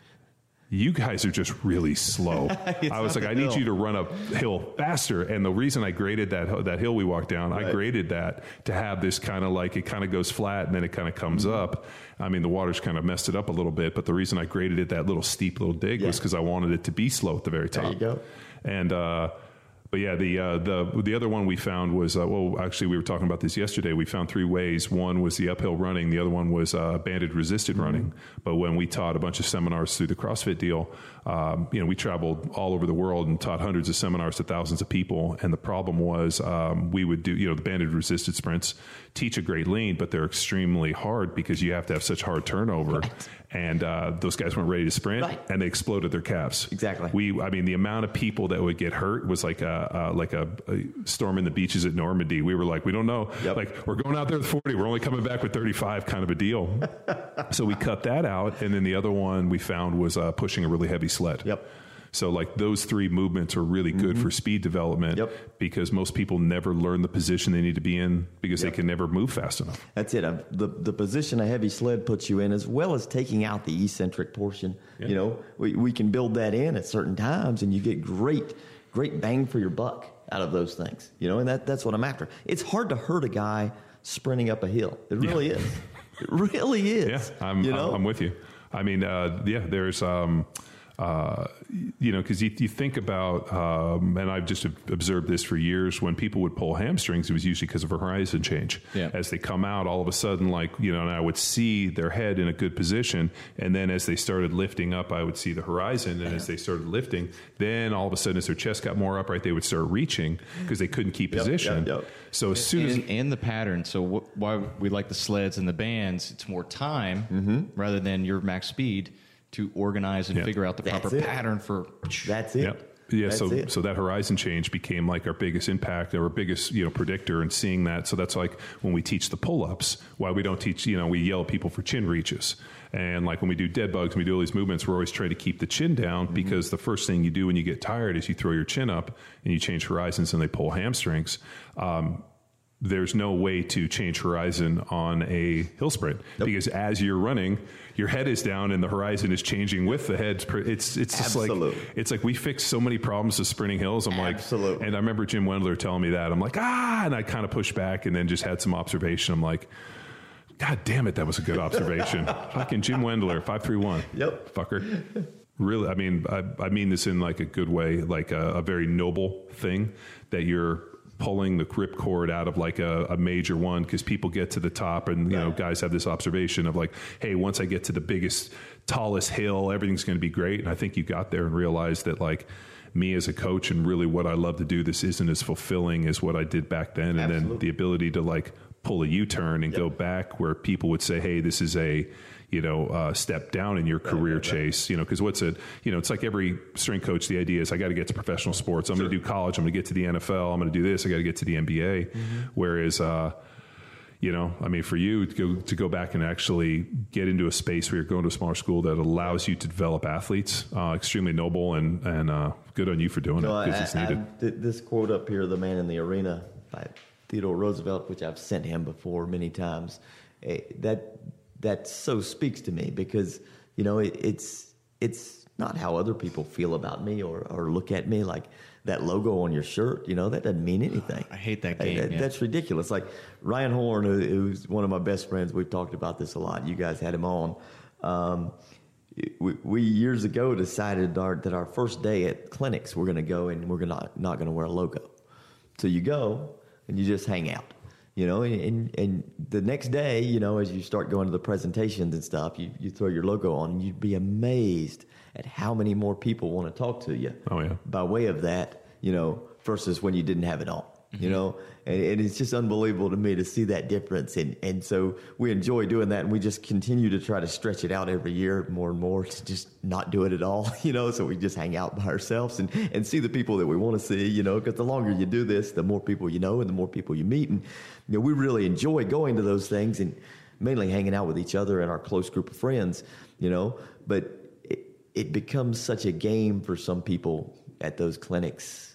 you guys are just really slow. I was like, I need you to run uphill faster. And the reason I graded that hill we walked down, I graded that to have this kind of it kind of goes flat and then it kind of comes up. I mean, the water's kind of messed it up a little bit, but the reason I graded it that little steep little dig was because I wanted it to be slow at the very top. There you go. And, but yeah, the other one we found was, actually we were talking about this yesterday. We found 3 ways. One was the uphill running. The other one was banded resisted running. But when we taught a bunch of seminars through the CrossFit deal, we traveled all over the world and taught hundreds of seminars to thousands of people. And the problem was we would do, the banded resisted sprints, teach a great lean, but they're extremely hard because you have to have such hard turnover. Right. And those guys weren't ready to sprint, and they exploded their calves. Exactly. The amount of people that would get hurt was like a storm in the beaches at Normandy. We were like, we don't know. Yep. We're going out there with 40. We're only coming back with 35 kind of a deal. So we cut that out. And then the other one we found was pushing a really heavy sled. Yep. So those 3 movements are really good for speed development because most people never learn the position they need to be in because they can never move fast enough. That's it. The position a heavy sled puts you in, as well as taking out the eccentric portion. Yeah. We can build that in at certain times, and you get great bang for your buck out of those things. And that's what I'm after. It's hard to hurt a guy sprinting up a hill. It really is. It really is. Yeah, I'm with you. I mean, there's because you think about, and I've just observed this for years, when people would pull hamstrings, it was usually because of a horizon change. Yeah. As they come out, all of a sudden, and I would see their head in a good position, and then as they started lifting up, I would see the horizon, and as they started lifting, then all of a sudden, as their chest got more upright, they would start reaching because they couldn't keep position. So as soon as... And the pattern, so why we like the sleds and the bands, it's more time rather than your max speed to organize and figure out the proper pattern for... That's it. Yep. Yeah, so that horizon change became like our biggest impact, our biggest predictor, and seeing that. So that's like when we teach the pull-ups, why we don't teach, we yell at people for chin reaches. And like when we do dead bugs, we do all these movements, we're always trying to keep the chin down because the first thing you do when you get tired is you throw your chin up and you change horizons and they pull hamstrings. There's no way to change horizon on a hill sprint because as you're running, your head is down and the horizon is changing with the head. It's just like we fix so many problems with sprinting hills. I'm like, and I remember Jim Wendler telling me that. I'm like, and I kind of pushed back and then just had some observation. I'm like, God damn it, that was a good observation. Fucking Jim Wendler, 531. Yep. Fucker. Really, I mean this in like a good way, like a very noble thing that you're pulling the ripcord out of like a major one, because people get to the top and guys have this observation of like, hey, once I get to the biggest, tallest hill, everything's going to be great. And I think you got there and realized that like me as a coach and really what I love to do, this isn't as fulfilling as what I did back then. And then the ability to like pull a U-turn and go back where people would say, hey, this is a step down in your career chase, because it's like every strength coach, the idea is I got to get to professional sports. I'm going to do college. I'm going to get to the NFL. I'm going to do this. I got to get to the NBA. Whereas, for you to go back and actually get into a space where you're going to a smaller school that allows you to develop athletes, extremely noble and good on you for doing it because it's needed. This quote up here, "The Man in the Arena" by Theodore Roosevelt, which I've sent him before many times, that so speaks to me because, it's not how other people feel about me or look at me. Like that logo on your shirt, that doesn't mean anything. I hate that game. That's ridiculous. Like Ryan Horn, who's one of my best friends, we've talked about this a lot. You guys had him on. We years ago decided that our first day at clinics, we're going to go and we're not going to wear a logo. So you go and you just hang out. And the next day, as you start going to the presentations and stuff, you throw your logo on and you'd be amazed at how many more people want to talk to you by way of that, versus when you didn't have it on, and it's just unbelievable to me to see that difference. And so we enjoy doing that, and we just continue to try to stretch it out every year more and more to just not do it at all, so we just hang out by ourselves and see the people that we want to see, because the longer you do this, the more people you know and the more people you meet. And, we really enjoy going to those things and mainly hanging out with each other and our close group of friends, but it becomes such a game for some people at those clinics,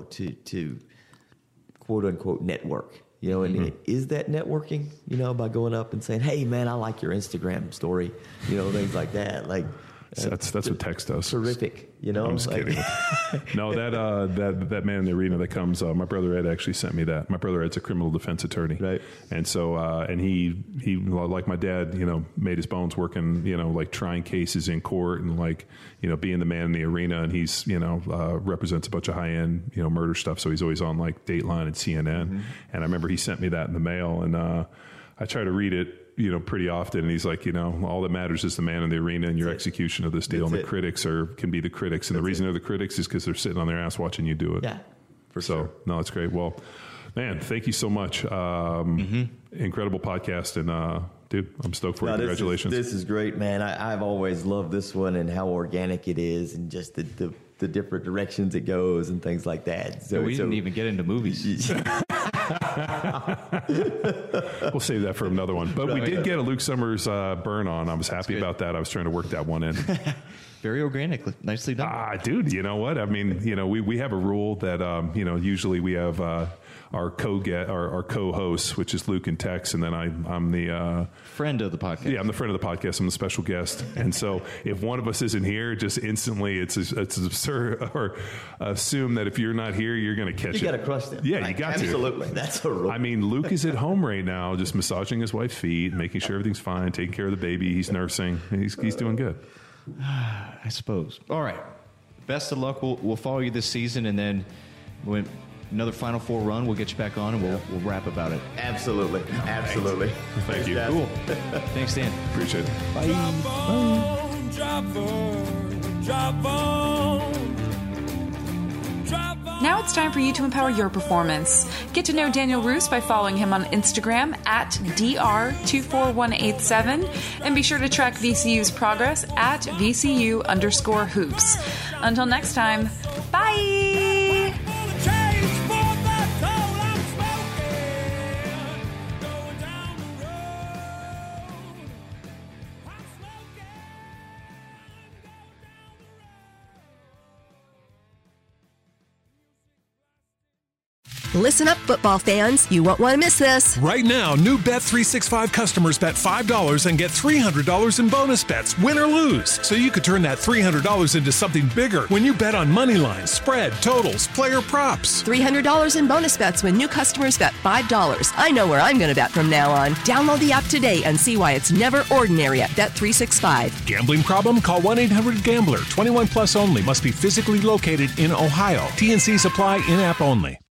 to quote unquote network, and is that networking, by going up and saying, hey man, I like your Instagram story, things like that. Like, that's what text does. Terrific, I'm just kidding. No, that Man in the Arena that comes. My brother Ed actually sent me that. My brother Ed's a criminal defense attorney, right? And so, and he like my dad, made his bones working, like trying cases in court and like, being the man in the arena. And he's, represents a bunch of high end, murder stuff. So he's always on like Dateline and CNN. And I remember he sent me that in the mail, and I try to read it, pretty often. And he's like, all that matters is the man in the arena and your execution of this deal. And the critics can be the critics. And the reason they're the critics is because they're sitting on their ass watching you do it. Yeah, for sure. No, it's great. Well, man, thank you so much. Incredible podcast. And, dude, I'm stoked for it. Congratulations. This is great, man. I've always loved this one and how organic it is and just the different directions it goes and things like that. So we didn't even get into movies. We'll save that for another one. But we did get a Luke Summers burn on. I was happy about that. I was trying to work that one in. Very organic. Nicely done. Dude, you know what? I mean, we have a rule that, usually we have our co-hosts, which is Luke and Tex, and then I'm the friend of the podcast. Yeah, I'm the friend of the podcast. I'm the special guest. And so if one of us isn't here, just instantly it's absurd, or assume that if you're not here, you're going to catch it. You got to crush them. Yeah, you got to. Absolutely. That's a rule. I mean, Luke is at home right now, just massaging his wife's feet, making sure everything's fine, taking care of the baby. He's nursing. He's doing good. I suppose. All right. Best of luck. We'll follow you this season, and then when another Final Four run, we'll get you back on, and we'll rap about it. Absolutely. Absolutely. Thank you. Cool. Thanks, Dan. Appreciate it. Now it's time for you to empower your performance. Get to know Daniel Roos by following him on Instagram at dr24187, and be sure to track VCU's progress at VCU_hoops. Until next time, bye! Listen up, football fans. You won't want to miss this. Right now, new Bet365 customers bet $5 and get $300 in bonus bets, win or lose. So you could turn that $300 into something bigger when you bet on money lines, spread, totals, player props. $300 in bonus bets when new customers bet $5. I know where I'm going to bet from now on. Download the app today and see why it's never ordinary at Bet365. Gambling problem? Call 1-800-GAMBLER. 21 plus only. Must be physically located in Ohio. T&Cs apply. In-app only.